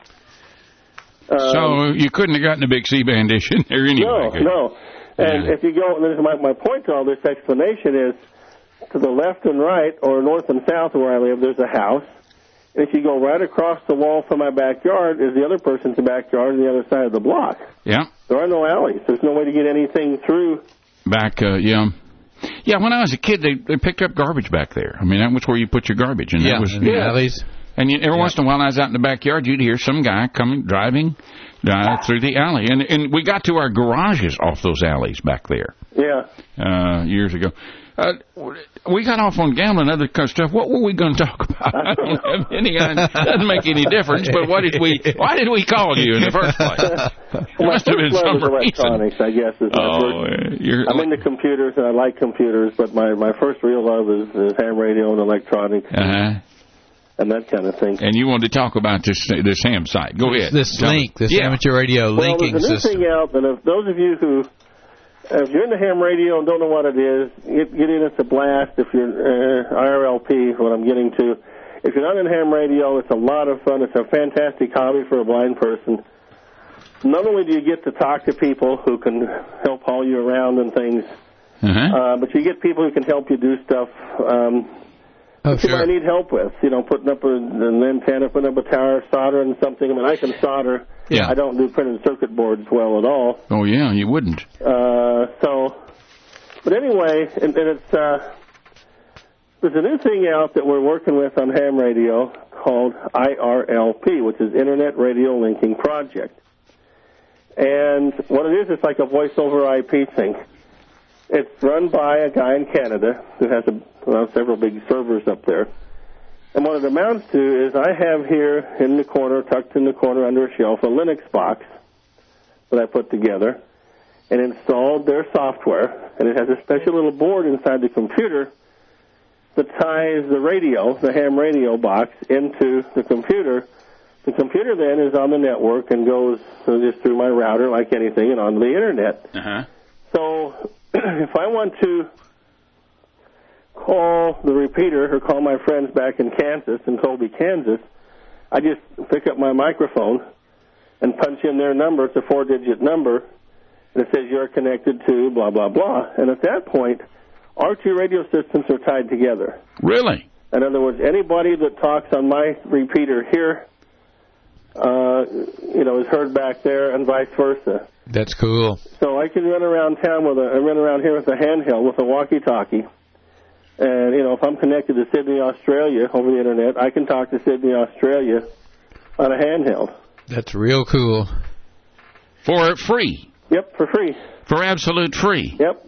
Um, So you couldn't have gotten a big C-band dish in there anyway. no, could you? no. And Yeah. if you go, and this is my, my point to all this explanation is, to the left and right, or north and south of where I live, there's a house. And if you go right across the wall from my backyard is the other person's backyard on the other side of the block. Yeah. There are no alleys. There's no way to get anything through. Back, uh, yeah. Yeah, when I was a kid, they they picked up garbage back there. I mean, that was where you put your garbage. And yeah, that was, in the yeah. alleys. And you, every yeah. once in a while, I was out in the backyard, you'd hear some guy coming, driving uh, through the alley. And and we got to our garages off those alleys back there. Yeah. Uh, years ago. Uh, we got off on gambling and other kind of stuff. What were we going to talk about? I don't have any idea. Doesn't make any difference. But what did we? Why did we call you in the first place? There well, must have been some electronics, reason. I guess. Is my oh, first. You're, I'm into computers and I like computers, but my my first real love is, is ham radio and electronics. Uh-huh. And that kind of thing. And you wanted to talk about this this ham site. Go ahead. This Tell link, me. this yeah. amateur radio well, linking there's a new system. thing out that if those of you who, if you're into ham radio and don't know what it is, get, get in. It's a blast. If you're uh, I R L P, what I'm getting to. If you're not in ham radio, it's a lot of fun. It's a fantastic hobby for a blind person. Not only do you get to talk to people who can help haul you around and things, uh-huh. uh, but you get people who can help you do stuff. Um, Oh, That's sure. what I need help with, you know, putting up a, an antenna, putting up a tower, soldering something. I mean, I can solder. Yeah. I don't do printed circuit boards well at all. Oh, yeah, you wouldn't. Uh, so, but anyway, and, and it's, uh, there's a new thing out that we're working with on ham radio called I R L P, which is Internet Radio Linking Project. And what it is, it's like a voice over I P thing. It's run by a guy in Canada who has a, well, several big servers up there. And what it amounts to is I have here in the corner, tucked in the corner under a shelf, a Linux box that I put together and installed their software. And it has a special little board inside the computer that ties the radio, the ham radio box, into the computer. The computer then is on the network and goes just through my router like anything and onto the Internet. Uh-huh. So if I want to call the repeater or call my friends back in Kansas, in Colby, Kansas, I just pick up my microphone and punch in their number. It's a four-digit number, and it says you're connected to blah, blah, blah. And at that point, our two radio systems are tied together. Really? In other words, anybody that talks on my repeater here, uh, you know, is heard back there and vice versa. That's cool. So I can run around town with a, I run around here with a handheld, with a walkie-talkie. And, you know, if I'm connected to Sydney, Australia over the Internet, I can talk to Sydney, Australia on a handheld. That's real cool. For free? Yep, for free. For absolute free? Yep.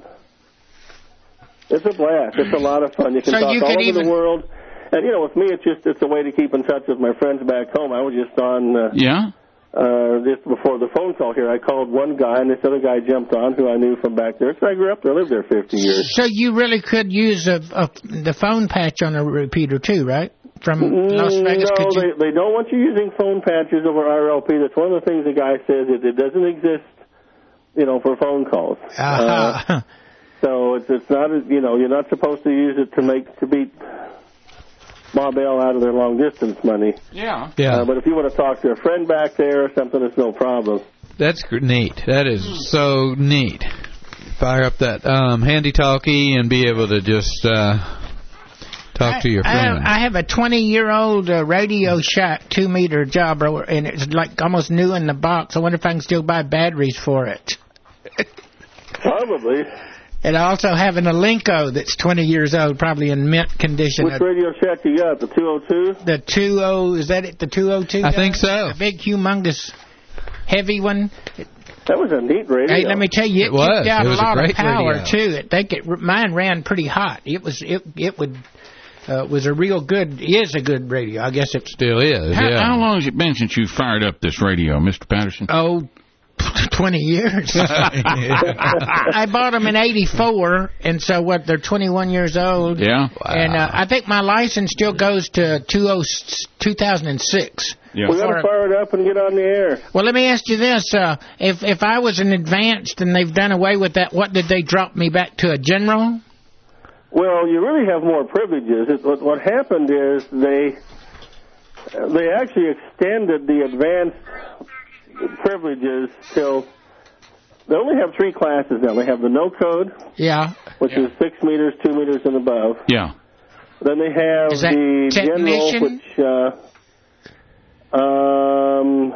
It's a blast. It's a lot of fun. You can so talk you all over even... the world. And, you know, with me, it's just it's a way to keep in touch with my friends back home. I was just on... Uh, yeah? Uh, just before the phone call here, I called one guy, and this other guy jumped on, who I knew from back there. So I grew up there, lived there fifty years. So you really could use a, a, the phone patch on a repeater, too, right? From Las Vegas? No, could you... they, they don't want you using phone patches over I R L P. That's one of the things the guy says. It, it doesn't exist, you know, for phone calls. Uh-huh. Uh, so it's, it's not, you know, you're not supposed to use it to make, to beat Bob L out of their long-distance money. Yeah. Yeah. Uh, but if you want to talk to a friend back there or something, it's no problem. That's neat. That is so neat. Fire up that um, handy-talkie and be able to just uh, talk I, to your friend. I, I have a twenty-year-old uh, Radio Shack two-meter jobber, and it's like almost new in the box. I wonder if I can still buy batteries for it. Probably. And I also have an Alinco that's twenty years old, probably in mint condition. Which Radio Shack you got? The two oh two? The two oh, is that it? The two oh two? I think so. The big, humongous, heavy one. That was a neat radio. Hey, let me tell you, it, It was. kicked out It a was a lot of great power radio. too. I think it, mine ran pretty hot. It was, it, it would, uh, was a real good, is a good radio. I guess it's Still is, How, yeah. how long has it been since you fired up this radio, Mister Patterson? oh. twenty years. I bought them in eighty-four, and so what? They're twenty-one years old. Yeah. Wow. And uh, I think my license still goes to two thousand six. Yeah. We got to fire it up and get on the air. Well, let me ask you this: uh, if if I was an advanced and they've done away with that, what did they drop me back to a general? Well, you really have more privileges. It, what, what happened is they they actually extended the advanced privileges till they only have three classes now. They have the no code, Yeah. which Yeah. is six meters, two meters and above. Yeah. Then they have Is that the technician? general, which uh, um,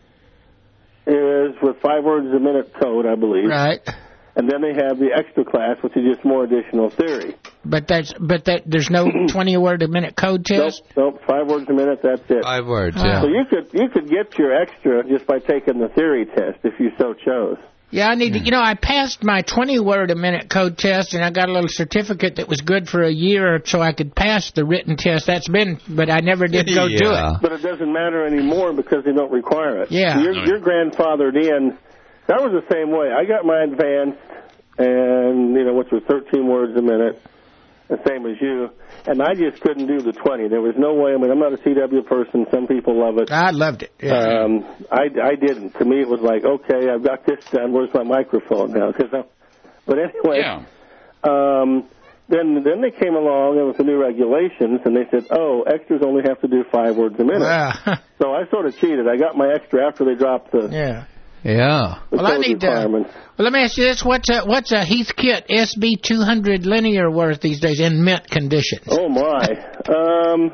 is with five words a minute code, I believe. Right. And then they have the extra class, which is just more additional theory. But that's but that there's no twenty word a minute code test. Nope, nope, five words a minute. That's it. Five words. Yeah. So you could you could get your extra just by taking the theory test if you so chose. Yeah, I need to, you know, I passed my twenty word a minute code test, and I got a little certificate that was good for a year so I could pass the written test. That's been, but I never did go Yeah. do it. But it doesn't matter anymore because they don't require it. Yeah. So you're, you're grandfathered in. That was the same way. I got my advanced, and, you know, which was thirteen words a minute, the same as you, and I just couldn't do the twenty. There was no way. I mean, I'm not a C W person. Some people love it. I loved it. Yeah. Um, I, I didn't. To me, it was like, okay, I've got this done. Where's my microphone now? Cause I, but anyway, Yeah. um, then then they came along and with the new regulations, and they said, oh, extras only have to do five words a minute. Wow. So I sort of cheated. I got my extra after they dropped the, Yeah. Yeah. the Well, I code need to. requirements. Well, let me ask you this: what's a what's a Heathkit S B two hundred linear worth these days in mint conditions? Oh my. um,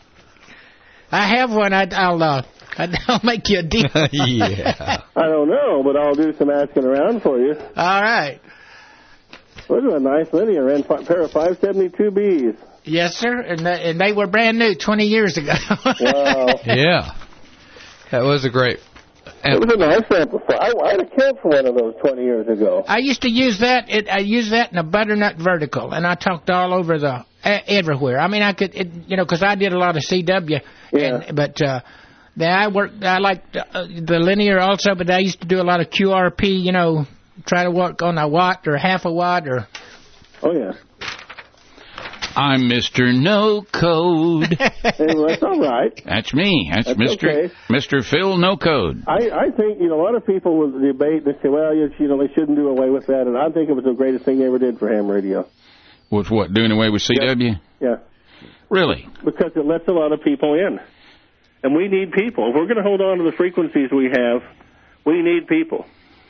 I have one. I, I'll uh, I'll make you a deal. Yeah. I don't know, but I'll do some asking around for you. All right. Those are a nice linear and fi- pair of five seventy-two Bs. Yes, sir. And they, and they were brand new twenty years ago. Wow. Yeah. That was a great. It was a nice amplifier. I, I had a kid for one of those twenty years ago. I used to use that. It, I used that in a butternut vertical, and I talked all over the uh, everywhere. I mean, I could, it, you know, because I did a lot of C W. Yeah. And, but uh, then I worked. I liked uh, the linear also, but I used to do a lot of Q R P. You know, try to work on a watt or half a watt or. Oh yeah. I'm Mister No Code. Hey, well, that's all right. That's me. That's, That's Mister okay. Mister Phil No Code. I, I think, you know, a lot of people will debate and say, well, you, you know, they shouldn't do away with that. And I think it was the greatest thing they ever did for ham radio. With what? Doing away with C W? Yeah. Really? Because it lets a lot of people in. And we need people. If we're going to hold on to the frequencies we have, we need people.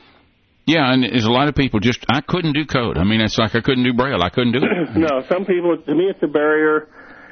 Yeah, and there's a lot of people just, I couldn't do code. I mean, it's like I couldn't do Braille. I couldn't do it. No, some people, to me, it's a barrier.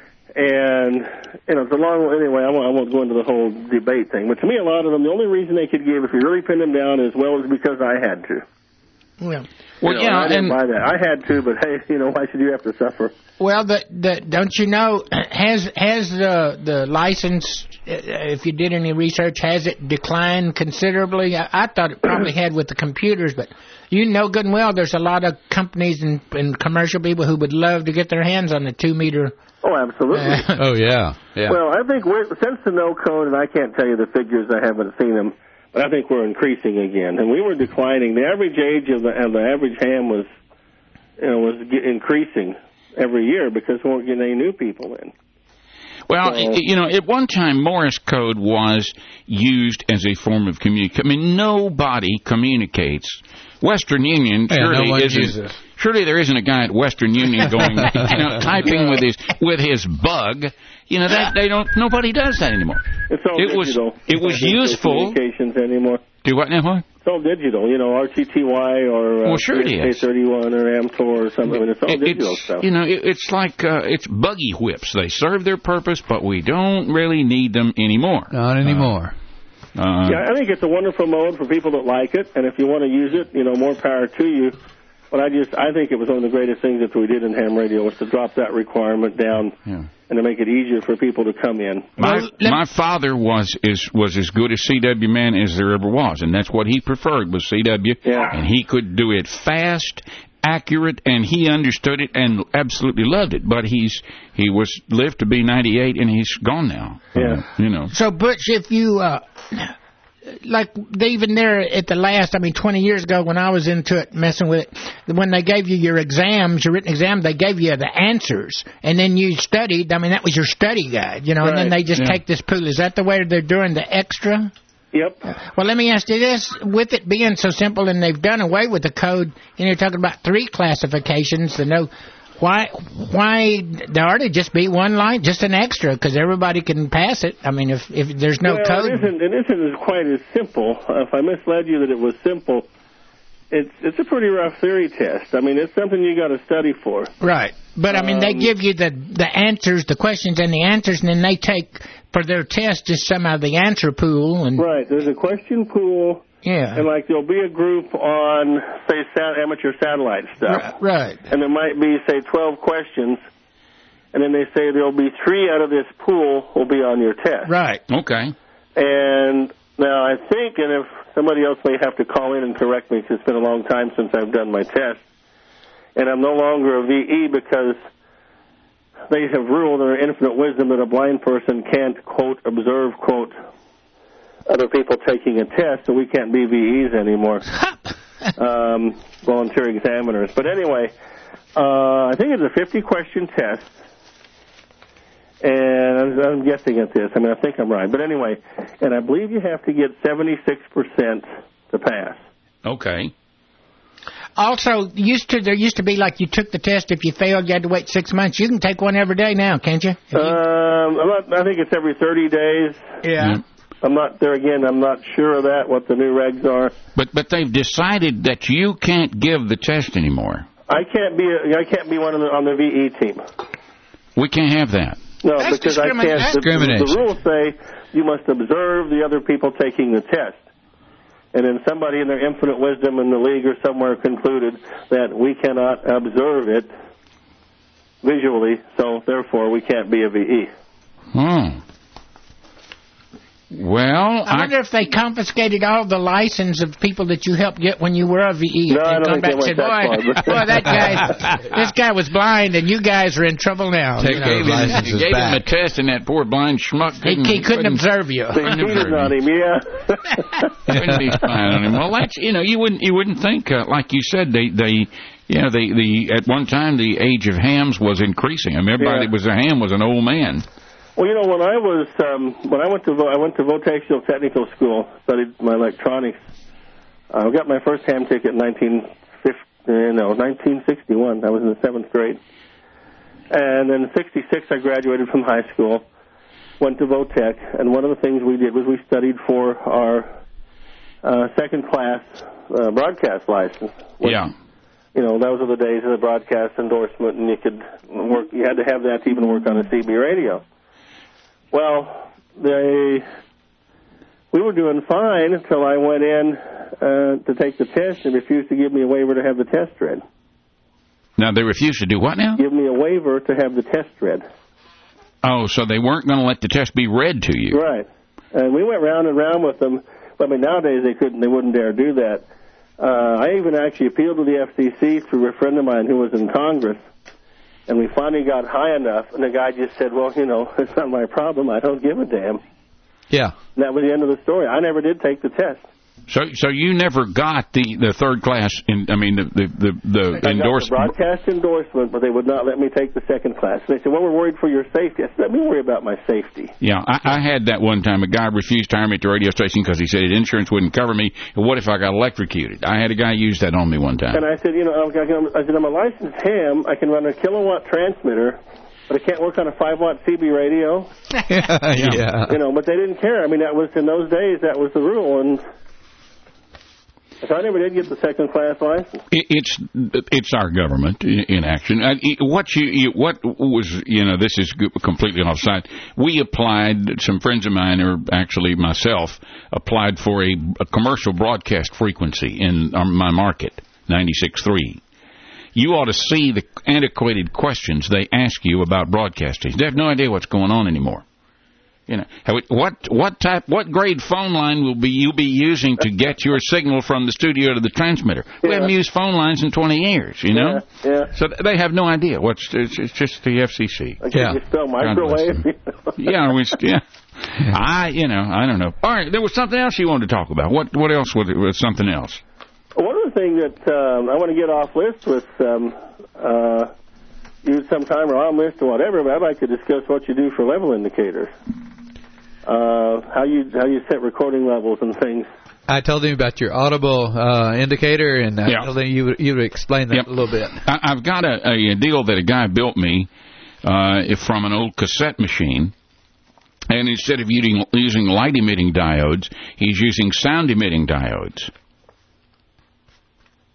And, you know, it's a long, anyway, I won't, I won't go into the whole debate thing. But to me, a lot of them, the only reason they could give, if you really pinned them down, as well, is because I had to. Well, Well, You know, yeah, I didn't and buy that. I had to, but hey, you know, why should you have to suffer? well, the the don't you know has has the the license? uh, If you did any research, has it declined considerably? I, I thought it probably had with the computers, but you know good and well there's a lot of companies and, and commercial people who would love to get their hands on the two meter. Oh, absolutely. Oh, yeah. Yeah. Well, I think we're, since the no code, and I can't tell you the figures, I haven't seen them, but I think we're increasing again. And we were declining. The average age of the, of the average ham was, you know, was get, increasing every year because we weren't getting any new people in. Well, So- you know, at one time, Morse code was used as a form of communication. I mean, nobody communicates. Western Union Yeah, surely no one isn't. uses. Surely there isn't a guy at Western Union going, you know, typing with his with his bug. You know, that they don't. Nobody does that anymore. It's all It was- digital. it was It's not useful. communications anymore. Do what now? What? It's all digital. You know, R T T Y or uh, Well, sure it is. thirty-one or AmTor or something. I mean, it's all It- digital it's, stuff. You know, it, it's like uh, it's buggy whips. They serve their purpose, but we don't really need them anymore. Not anymore. Uh, Yeah, I think it's a wonderful mode for people that like it, and if you want to use it, you know, more power to you. But I just, I think it was one of the greatest things that we did in ham radio was to drop that requirement down Yeah. and to make it easier for people to come in. My Well, let- my father was is was as good a C W man as there ever was, and that's what he preferred was C W. Yeah. And he could do it fast, accurate, and he understood it and absolutely loved it. But he's he was lived to be ninety-eight, and he's gone now. Yeah. Uh, you know. So, Butch, if you, uh, like, they even there at the last, I mean, twenty years ago when I was into it, messing with it, when they gave you your exams, your written exam, they gave you the answers, and then you studied, I mean, that was your study guide, you know, and then Right. they just Yeah. take this pool. Is that the way they're doing the extra? Yep. Well, let me ask you this. With it being so simple and they've done away with the code, and you're talking about three classifications, the no... Why, why, there ought to just be one line, just an extra, because everybody can pass it. I mean, if if there's no well, code... it isn't, it isn't quite as simple. Uh, if I misled you that it was simple, it's it's a pretty rough theory test. I mean, it's something you got to study for. Right. But, I mean, um, they give you the, the answers, the questions and the answers, and then they take, for their test, just some of the answer pool. And right. There's a question pool. Yeah. And, like, there'll be a group on, say, sat- amateur satellite stuff. Right. And there might be, say, twelve questions. And then they say there'll be three out of this pool will be on your test. Right. Okay. And now I think, and if somebody else may have to call in and correct me because it's been a long time since I've done my test, and I'm no longer a V E because they have ruled in their infinite wisdom that a blind person can't, quote, observe, quote, other people taking a test, so we can't be V Es anymore, um, volunteer examiners. But anyway, uh, I think it's a fifty-question test. And I'm guessing at this. I mean, I think I'm right. But anyway, and I believe you have to get seventy-six percent to pass. Okay. Also, used to there used to be like you took the test. If you failed, you had to wait six months. You can take one every day now, can't you? Um, I'm not, I think it's every thirty days. Yeah. yeah. I'm not there again. I'm not sure of that, what the new regs are. But but they've decided that you can't give the test anymore. I can't be a, I can't be one on the, on the V E team. We can't have that. No, That's because I can't. The, the, the rules say you must observe the other people taking the test. And then somebody in their infinite wisdom in the league or somewhere concluded that we cannot observe it visually, so therefore we can't be a V E. Hmm. Well, I wonder I... if they confiscated all the license of people that you helped get when you were a V E. No, I don't think they went said, that boy, far. boy, that guy, this guy was blind, and you guys are in trouble now. Take you know, those licenses you gave back. him a test, and that poor blind schmuck couldn't, he, he couldn't, couldn't observe you. They cheated on him, yeah. Couldn't be spying on him. Well, that's you know, you wouldn't you wouldn't think uh, like you said they they. You know, the, the at one time the age of hams was increasing. I mean, everybody Yeah. that was a ham was an old man. Well, you know, when I was um, when I went to I went to vocational technical school, studied my electronics. I uh, got my first ham ticket in nineteen fifty, uh, no, nineteen sixty-one. I was in the seventh grade, and then in sixty-six I graduated from high school. Went to Votech, and one of the things we did was we studied for our uh, second class uh, broadcast license. Which, yeah. You know, those were the days of the broadcast endorsement, and you could work. You had to have that to even work on a C B radio. Well, they we were doing fine until I went in uh, to take the test and refused to give me a waiver to have the test read. Now, they refused to do what now? Give me a waiver to have the test read. Oh, so they weren't going to let the test be read to you. Right. And we went round and round with them. I mean, nowadays they couldn't, they wouldn't dare do that. Uh, I even actually appealed to the F C C through a friend of mine who was in Congress. And we finally got high enough, and the guy just said, well, you know, it's not my problem. I don't give a damn. Yeah. And that was the end of the story. I never did take the test. So so you never got the, the third class, in, I mean, the the, the, the I endorsement. got the broadcast endorsement, but they would not let me take the second class. They said, well, we're worried for your safety. I said, let me worry about my safety. Yeah, I, I had that one time. A guy refused to hire me at the radio station because he said his insurance wouldn't cover me. And what if I got electrocuted? I had a guy use that on me one time. And I said, you know, I said, I'm a licensed ham. I can run a kilowatt transmitter, but I can't work on a five watt C B radio. yeah. yeah. You know, but they didn't care. I mean, that was in those days. That was the rule, and so I never did get the second class license. It, it's it's our government in, in action. Uh, what you, you what was you know this is completely offside. We applied. Some friends of mine, or actually myself, applied for a, a commercial broadcast frequency in um, my market, ninety-six point three. You ought to see the antiquated questions they ask you about broadcasting. They have no idea what's going on anymore. You know, what what type, what grade phone line will be you be using to get your signal from the studio to the transmitter? Yeah. We haven't used phone lines in twenty years. You know, yeah, yeah. So they have no idea. What's it's, it's just the F C C. Okay, yeah, you spell microwave. yeah, we, yeah. I you know I don't know. All right, there was something else you wanted to talk about. What what else was it? Was something else? One other thing that um, I want to get off list with um, uh, you sometime, or on list or whatever, but I'd like to discuss what you do for level indicators. Uh, how you how you set recording levels and things. I told him about your audible uh, indicator, and I yeah. told him you would, you would explain that yep. a little bit. I, I've got a, a deal that a guy built me uh, from an old cassette machine, and instead of using, using light-emitting diodes, he's using sound-emitting diodes.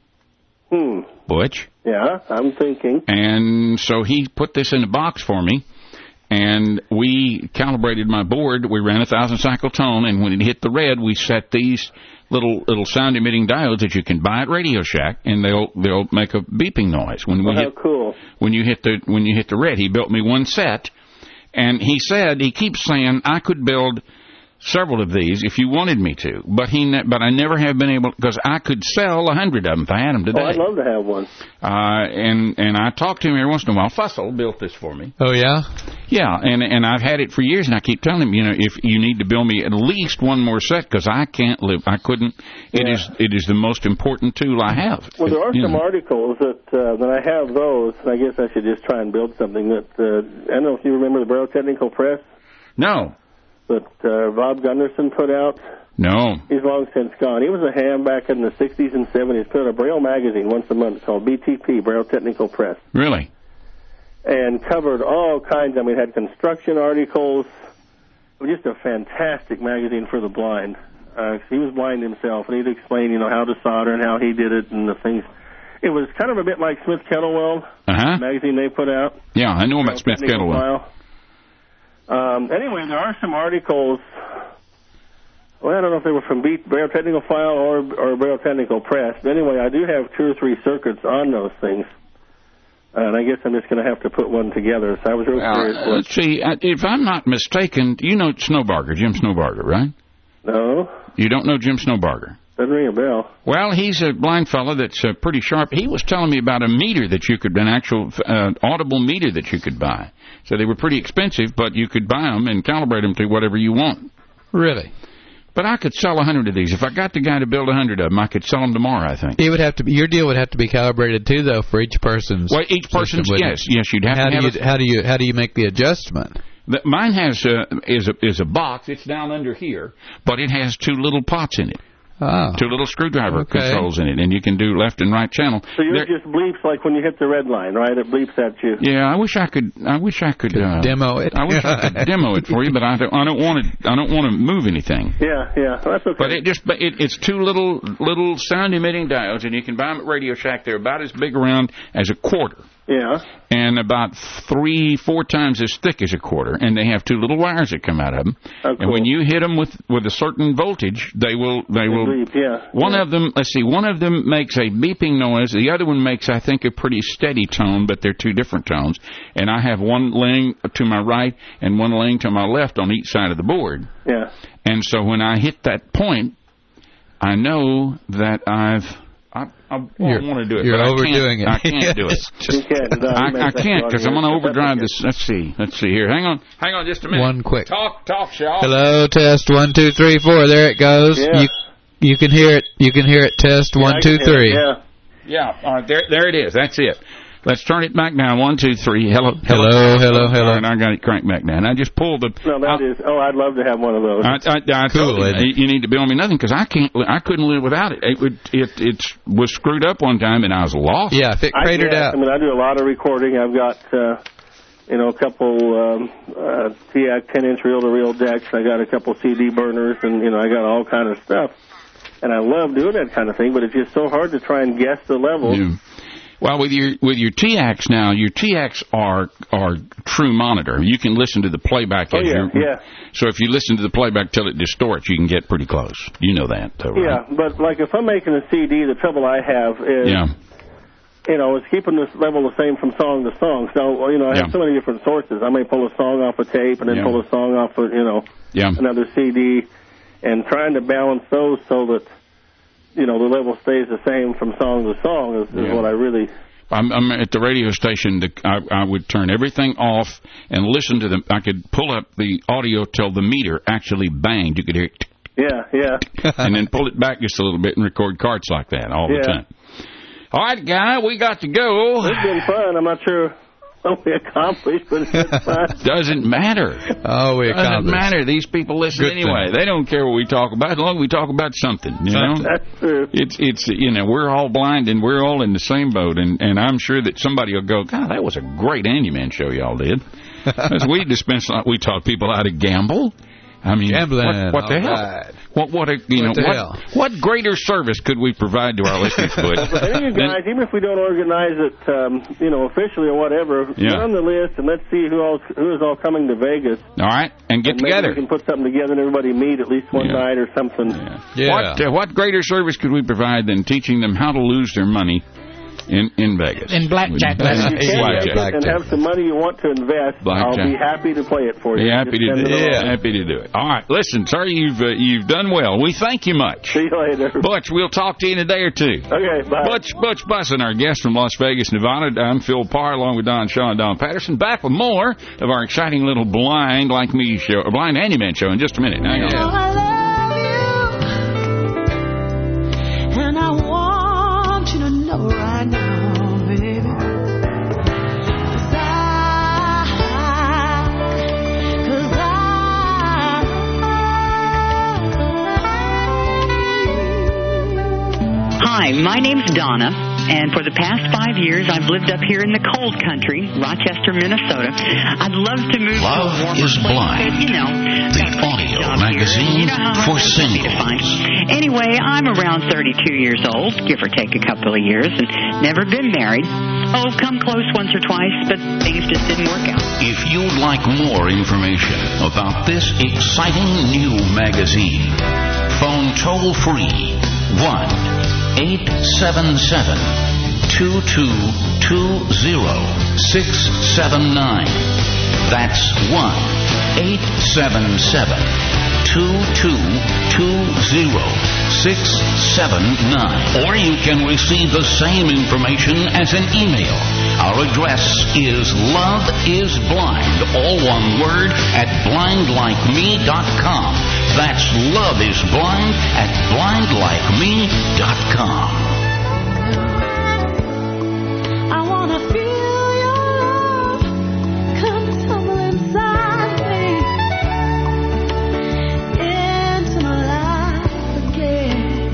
Butch. Yeah, I'm thinking. And so he put this in a box for me, and we calibrated my board. We ran a thousand cycle tone, and when it hit the red, we set these little little sound emitting diodes that you can buy at Radio Shack, and they'll they'll make a beeping noise when we Oh, how hit cool. when you hit the when you hit the red. He built me one set, and he said he keeps saying I could build several of these if you wanted me to, but he ne- but I never have been able, because I could sell a hundred of them if I had them today. Oh, I'd love to have one. Uh, and and I talk to him every once in a while. Fussell built this for me. Oh, yeah? Yeah, and and I've had it for years, and I keep telling him, you know, if you need to build me at least one more set, because I can't live, I couldn't. It Yeah. is it is the most important tool I have. Well, there are You some know. articles that uh, that I have those, and I guess I should just try and build something that, uh, I don't know if you remember the Braille Technical Press No, that uh, Bob Gunderson put out. no. He's long since gone. He was a ham back in the sixties and seventies, put out a Braille magazine once a month called B T P, Braille Technical Press, Really? and covered all kinds. I mean, had construction articles. It was just a fantastic magazine for the blind. Uh, he was blind himself, and he'd explain, you know, how to solder and how he did it and the things. It was kind of a bit like Smith Kettlewell Uh-huh. magazine they put out. Yeah, I know about Smith Technical Kettlewell. File. Um, anyway, there are some articles. Well, I don't know if they were from Beat, Braille Technical File or or Braille Technical Press. But anyway, I do have two or three circuits on those things. And I guess I'm just going to have to put one together. So I was real curious. Uh, what- let's see, I- if I'm not mistaken, you know Snowbarger, Jim Snowbarger, right? No, You don't know Jim Snowbarger? doesn't ring a bell. Well, he's a blind fellow that's uh, pretty sharp. He was telling me about a meter that you could, an actual uh, audible meter that you could buy. So they were pretty expensive, but you could buy them and calibrate them to whatever you want. Really? But I could sell a hundred of these. If I got the guy to build a hundred of them, I could sell them tomorrow, I think. It would have to be, your deal would have to be calibrated too, though, for each person's. Well, each person's, system, wouldn't yes, it? yes, you'd have how to do have you a- how do you how do you make the adjustment? The, mine has uh, is a is a box. It's down under here, but it has two little pots in it, Oh. two little screwdriver Okay. controls in it, and you can do left and right channel. So yours There- just bleeps like when you hit the red line, right? It bleeps at you. yeah, I wish I could. I wish I could uh, demo it. I wish I could demo it for you, but I don't. I don't want to. I don't want to move anything. Yeah, yeah, well, that's okay. But it just it, it's two little little sound emitting diodes, and you can buy them at Radio Shack. They're about as big around as a quarter, yeah. and about three, four times as thick as a quarter, and they have two little wires that come out of them. Oh, And cool. when you hit them with with a certain voltage, they will they will. Bleep, yeah. One yeah. of them, let's see, one of them makes a beeping noise. The other one makes, I think, a pretty steady tone, but they're two different tones. And I have one laying to my right and one laying to my left on each side of the board. Yeah. And so when I hit that point, I know that I've. I, I You're- want to do it, you're but overdoing I can't, it. I can't do it. You can't. No, you I, make I that can't because I'm on going to here. overdrive That's this. Let's see. Let's see here. Hang on. Hang on just a minute. One quick. Talk, talk, Shaw. Hello, test one two three four. There it goes. Yeah. You you can hear it. You can hear it. Test okay. one Yeah, I two can hear three. it, Yeah. Yeah, all right, there, there it is. That's it. Let's turn it back down. One, two, three. Hello, Hello, hello, hello. All right, I got it cranked back down. I just pulled the. No, that is. Oh, I'd love to have one of those. I, I, I Cool, told you, isn't it? you need to build me nothing because I can't. li- I couldn't live without it. It would. It it was screwed up one time and I was lost. Yeah, if it I cratered guess. out. I mean, I do a lot of recording. I've got, uh, you know, a couple um, uh, T A C ten-inch reel-to-reel decks. I got a couple C D burners, and you know, I got all kind of stuff. And I love doing that kind of thing, but it's just so hard to try and guess the level. Yeah. Well, with your with your T A Cs now, your T A Cs are are true monitor. You can listen to the playback Oh, as yeah, you're. yeah. So if you listen to the playback till it distorts, you can get pretty close. You know that, though, right? Yeah, but like if I'm making a C D, the trouble I have is, Yeah. you know, it's keeping this level the same from song to song. So, well, you know, I have Yeah. so many different sources. I may pull a song off a tape and then Yeah. pull a song off, of, you know, Yeah. another C D, and trying to balance those so that, you know, the level stays the same from song to song is, is Yeah. what I really. I'm, I'm at the radio station. The, I, I would turn everything off and listen to them. I could pull up the audio till the meter actually banged. You could hear it, Yeah, yeah. and then pull it back just a little bit and record carts like that all the Yeah. time. All right, guy, we got to go. It's been fun. I'm not sure what we accomplished, but it's been fun. Doesn't matter. Oh, we Doesn't accomplished. matter. These people listen Good anyway. thing. They don't care what we talk about as long as we talk about something. You know. That's true. It's it's you know we're all blind and we're all in the same boat and, and I'm sure that somebody will go, God, that was a great Handyman show y'all did. Because we dispense we taught people how to gamble. I mean, Gambling. what, what the all hell? right. What what a, you What know the what, hell? what greater service could we provide to our listeners, Butch? But any of you guys, even if we don't organize it, um, you know, officially or whatever, Yeah. get on the list and let's see who all who is all coming to Vegas. All right, and get and maybe together. we can put something together and everybody meet at least one Yeah. night or something. Yeah. What uh, what greater service could we provide than teaching them how to lose their money in in Vegas? In blackjack We- lessons. If you can Blackjack. make it and Blackjack. have some money you want to invest, Blackjack. I'll be happy to play it for you. Be happy Just to send do it it. along. Happy to do it. All right, listen, sir, you've uh, you've done well. We thank you much. See you later. Butch, we'll talk to you in a day or two. Okay, bye. Butch Butch Bussin, our guest from Las Vegas, Nevada. I'm Phil Parr, along with Don Shaw and Don Patterson. Back with more of our exciting little Blind Like Me show, or Blind Handyman show, in just a minute. Hang on. I love you, and I want you to know right now, baby. 'Cause I, 'cause I. Hi, my name's Donna, and for the past five years, I've lived up here in the cold country, Rochester, Minnesota. I'd love to move to a Love warmer is place, Blind, but, you know, the got a audio job here, magazine you know how hard for it is me to find. singles. Anyway, I'm around thirty-two years old, give or take a couple of years, and never been married. Oh, come close once or twice, but things just didn't work out. If you'd like more information about this exciting new magazine, phone toll free one eight seven seven, two two two zero, six seven nine. That's one eight seven seven, two two two zero, six seven nine. Or you can receive the same information as an email. Our address is loveisblind, all one word, at blind like me dot com. That's loveisblind at blind like me dot com. I wanna feel your love come tumble inside me into my life again.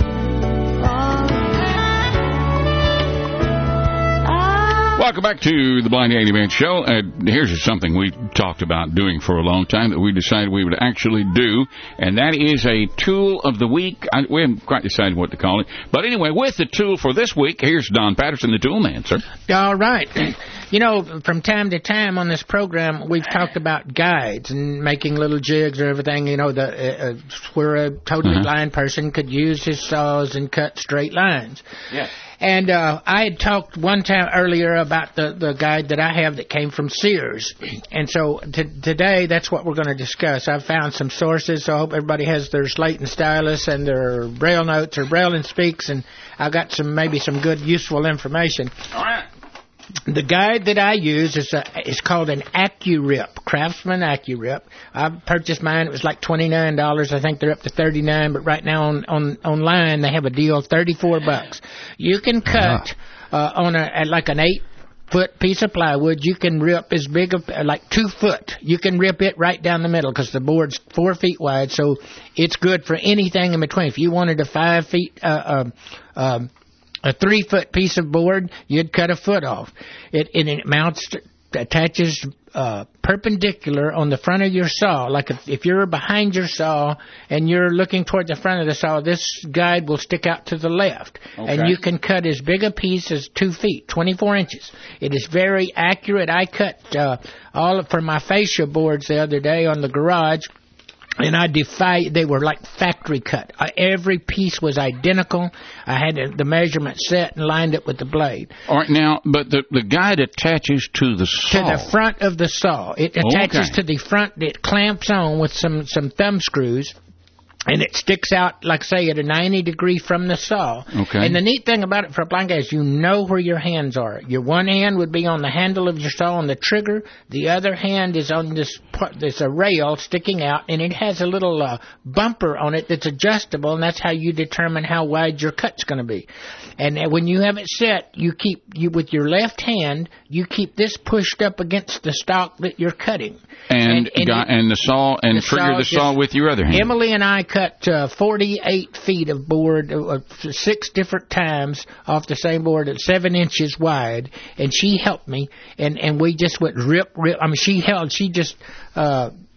Oh, Welcome back to the Blind Handyman Show. Uh, here's just something we talked about doing for a long time that we decided we would actually do, and that is a tool of the week. I, we haven't quite decided what to call it. But anyway, with the tool for this week, here's Don Patterson, the tool man, sir. All right. You know, from time to time on this program, we've talked about guides and making little jigs or everything, you know, the uh, uh, where a totally Uh-huh. blind person could use his saws and cut straight lines. Yeah. And uh, I had talked one time earlier about the, the guide that I have that came from Sears. And so t- today, that's what we're going to discuss. I've found some sources, so I hope everybody has their slate and stylus and their Braille notes or Braille and Speaks, and I got some maybe some good, useful information. All right. The guide that I use is a, is called an AccuRip, Craftsman AccuRip. I purchased mine. It was like twenty-nine dollars. I think they're up to thirty-nine dollars, but right now on, on online they have a deal, thirty-four bucks. You can cut uh, on a at like an eight foot piece of plywood. You can rip as big of like two foot. You can rip it right down the middle because the board's four feet wide, so it's good for anything in between. If you wanted a five feet. Uh, uh, um, A three-foot piece of board, you'd cut a foot off. It and it mounts, attaches uh, perpendicular on the front of your saw. Like if, if you're behind your saw and you're looking toward the front of the saw, this guide will stick out to the left. Okay. And you can cut as big a piece as two feet, twenty-four inches. It is very accurate. I cut uh, all for my fascia boards the other day on the garage. And I defy, they were like factory cut. Uh, every piece was identical. I had the measurement set and lined it with the blade. All right, now, but the, the guide attaches to the saw. To the front of the saw. It attaches Okay. to the front. It clamps on with some, some thumb screws. And it sticks out, like say, at a ninety degree from the saw. Okay. And the neat thing about it for a blind guy is you know where your hands are. Your one hand would be on the handle of your saw on the trigger. The other hand is on this part. There's a rail sticking out, and it has a little uh, bumper on it that's adjustable, and that's how you determine how wide your cut's going to be. And uh, when you have it set, you keep you with your left hand. You keep this pushed up against the stock that you're cutting. And and, got, and the saw and the trigger saw the saw just- with your other hand. Emily and I cut uh, forty-eight feet of board, uh, six different times off the same board at seven inches wide, and she helped me, and, and we just went rip, rip. I mean, she held, she just uh,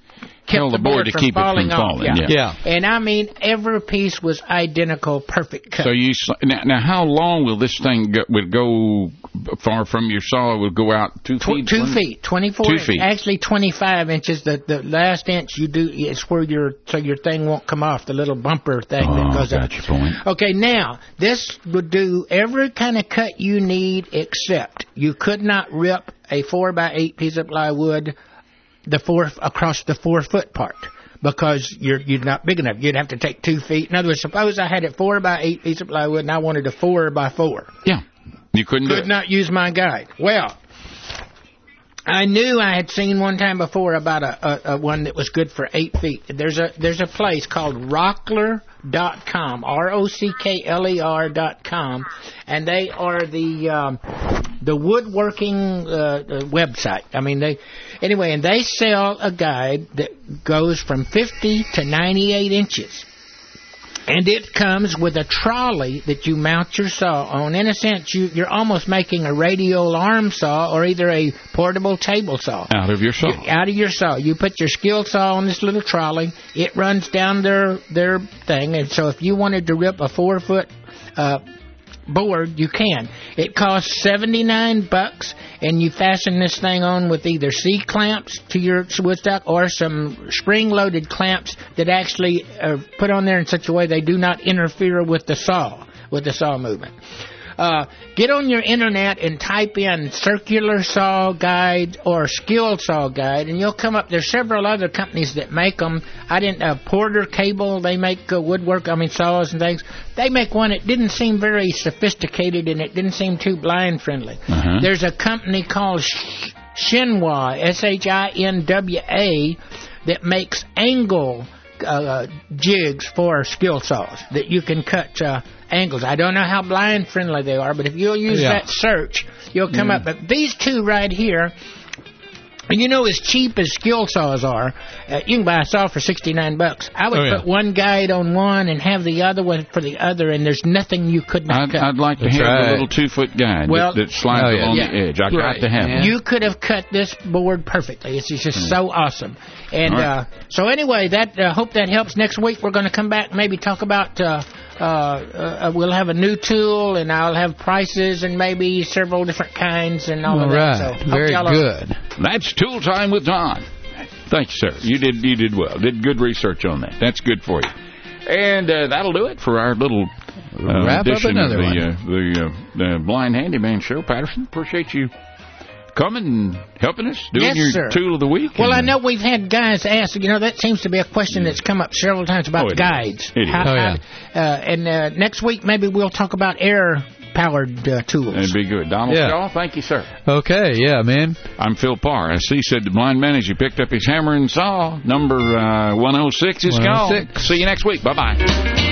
kept Held the the board board to from keep it from falling off. falling, yeah. Yeah. And I mean, every piece was identical, perfect cut. So you sl- now, now how long will this thing go, would go far from your saw? It would go out two Tw- feet. two one- feet, twenty-four. Two inch- feet. Actually, twenty-five inches. The the last inch you do is where your so your thing won't come off. The little bumper thing Oh, that goes got up. your point. Okay, now this would do every kind of cut you need, except you could not rip a four by eight piece of plywood the four across the four foot part. Because you're you're not big enough. You'd have to take two feet. In other words, suppose I had a four by eight piece of plywood and I wanted a four by four. Yeah, you couldn't do Could it. not use my guide. Well, I knew I had seen one time before about a, a, a one that was good for eight feet. There's a there's a place called Rockler dot com, R O C K L E R dot com, and they are the um, the woodworking uh, uh, website. I mean, they anyway, and they sell a guide that goes from fifty to ninety-eight inches. And it comes with a trolley that you mount your saw on. In a sense, you, you're almost making a radial arm saw or either a portable table saw. Out of your saw. You- out of your saw. You put your skill saw on this little trolley. It runs down their their thing. And so if you wanted to rip a four-foot uh, board, you can. It costs seventy-nine bucks, and you fasten this thing on with either C-clamps to your woodstock or some spring-loaded clamps that actually are put on there in such a way they do not interfere with the saw, with the saw movement. Uh, get on your internet and type in circular saw guide or skill saw guide, and you'll come up. There's several other companies that make them. I didn't. Uh, Porter Cable, they make uh, woodwork. I mean saws and things. They make one. It didn't seem very sophisticated, and it didn't seem too blind friendly. Uh-huh. There's a company called Sh- Shinwa, S H I N W A, that makes angle uh, jigs for skill saws that you can cut uh, angles. I don't know how blind friendly they are, but if you'll use Yeah. that search, you'll come up. But these two right here, and you know, as cheap as skill saws are, uh, you can buy a saw for sixty-nine bucks. I would Oh, yeah. put one guide on one and have the other one for the other, and there's nothing you could not I'd, cut. I'd like to That's have right. the little two-foot guide Well- that, that slides Oh, yeah. along Yeah. the edge. I Right, got to have man. one. You could have cut this board perfectly. It's just so awesome. And All right. uh, so anyway, that uh, hope that helps. Next week we're going to come back, maybe talk about. Uh, uh, uh, we'll have a new tool, and I'll have prices and maybe several different kinds and all, All of right. that. So hope Very y'all are- good. That's Tool Time with Don. Thank you, sir. You did you did well. Did good research on that. That's good for you. And uh, that'll do it for our little uh, Wrap up edition another of one. the, uh, the, uh, the Blind Handyman Show. Patterson, appreciate you coming and helping us, doing Yes, your sir. tool of the week. Well, I and- know we've had guys ask. You know, that seems to be a question that's come up several times about Oh, it is. guides. It is. How- Oh, yeah. how- uh, and uh, next week maybe we'll talk about air-powered uh, tools. That'd be good. Donald Yeah. Shaw, thank you, sir. Okay, yeah, man. I'm Phil Parr. As he said, the blind man, as he picked up his hammer and saw, number uh, one oh six is one oh called. six. See you next week. Bye-bye.